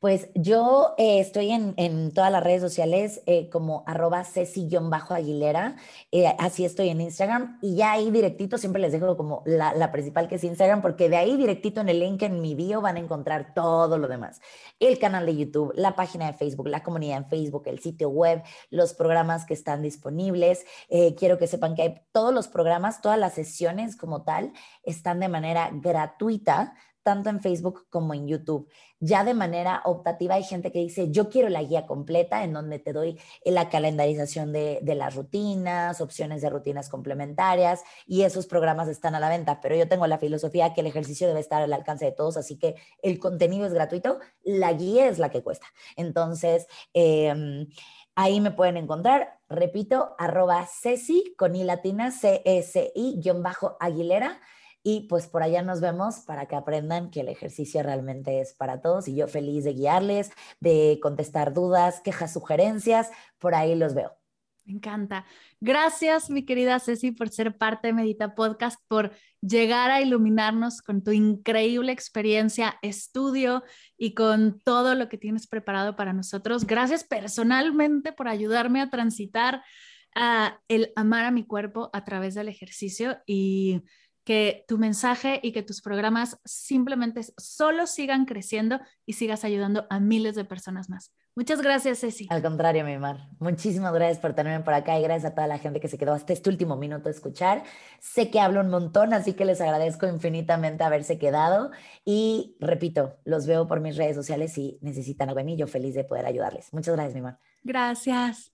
Pues yo eh, estoy en, en todas las redes sociales eh, como arroba ceci-aguilera, eh, así estoy en Instagram y ya ahí directito siempre les dejo como la, la principal que es Instagram porque de ahí directito en el link en mi bio van a encontrar todo lo demás. El canal de YouTube, la página de Facebook, la comunidad en Facebook, el sitio web, los programas que están disponibles. Eh, quiero que sepan que hay todos los programas, todas las sesiones como tal están de manera gratuita tanto en Facebook como en YouTube. Ya de manera optativa hay gente que dice, yo quiero la guía completa en donde te doy la calendarización de, de las rutinas, opciones de rutinas complementarias y esos programas están a la venta, pero yo tengo la filosofía que el ejercicio debe estar al alcance de todos, así que el contenido es gratuito, la guía es la que cuesta. Entonces, eh, ahí me pueden encontrar, repito, arroba ceci con i latina, C S I guión bajo Aguilera. Y pues por allá nos vemos para que aprendan que el ejercicio realmente es para todos y yo feliz de guiarles, de contestar dudas, quejas, sugerencias, por ahí los veo. Me encanta. Gracias, mi querida Ceci, por ser parte de Medita Podcast, por llegar a iluminarnos con tu increíble experiencia, estudio y con todo lo que tienes preparado para nosotros. Gracias personalmente por ayudarme a transitar uh, el amar a mi cuerpo a través del ejercicio y que tu mensaje y que tus programas simplemente solo sigan creciendo y sigas ayudando a miles de personas más. Muchas gracias, Ceci. Al contrario, mi Mar. Muchísimas gracias por tenerme por acá y gracias a toda la gente que se quedó hasta este último minuto a escuchar. Sé que hablo un montón, así que les agradezco infinitamente haberse quedado y repito, los veo por mis redes sociales si necesitan algo de mí, yo feliz de poder ayudarles. Muchas gracias, mi Mar. Gracias.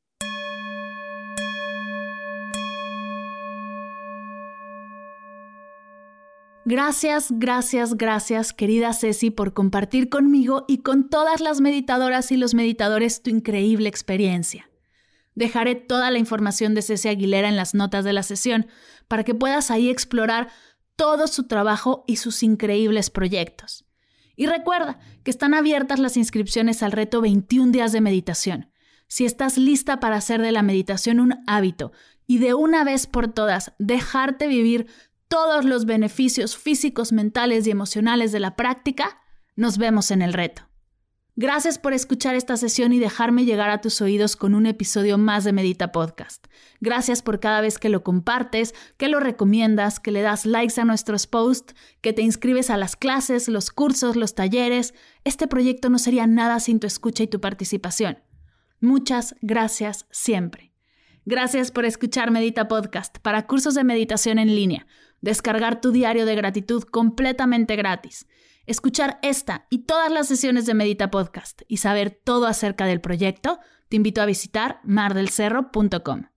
Gracias, gracias, gracias, querida Ceci, por compartir conmigo y con todas las meditadoras y los meditadores tu increíble experiencia. Dejaré toda la información de Ceci Aguilera en las notas de la sesión para que puedas ahí explorar todo su trabajo y sus increíbles proyectos. Y recuerda que están abiertas las inscripciones al reto veintiún días de meditación. Si estás lista para hacer de la meditación un hábito y de una vez por todas dejarte vivir todos los beneficios físicos, mentales y emocionales de la práctica, nos vemos en el reto. Gracias por escuchar esta sesión y dejarme llegar a tus oídos con un episodio más de Medita Podcast. Gracias por cada vez que lo compartes, que lo recomiendas, que le das likes a nuestros posts, que te inscribes a las clases, los cursos, los talleres. Este proyecto no sería nada sin tu escucha y tu participación. Muchas gracias siempre. Gracias por escuchar Medita Podcast para cursos de meditación en línea. Descargar tu diario de gratitud completamente gratis, escuchar esta y todas las sesiones de Medita Podcast y saber todo acerca del proyecto, te invito a visitar mar del cerro punto com.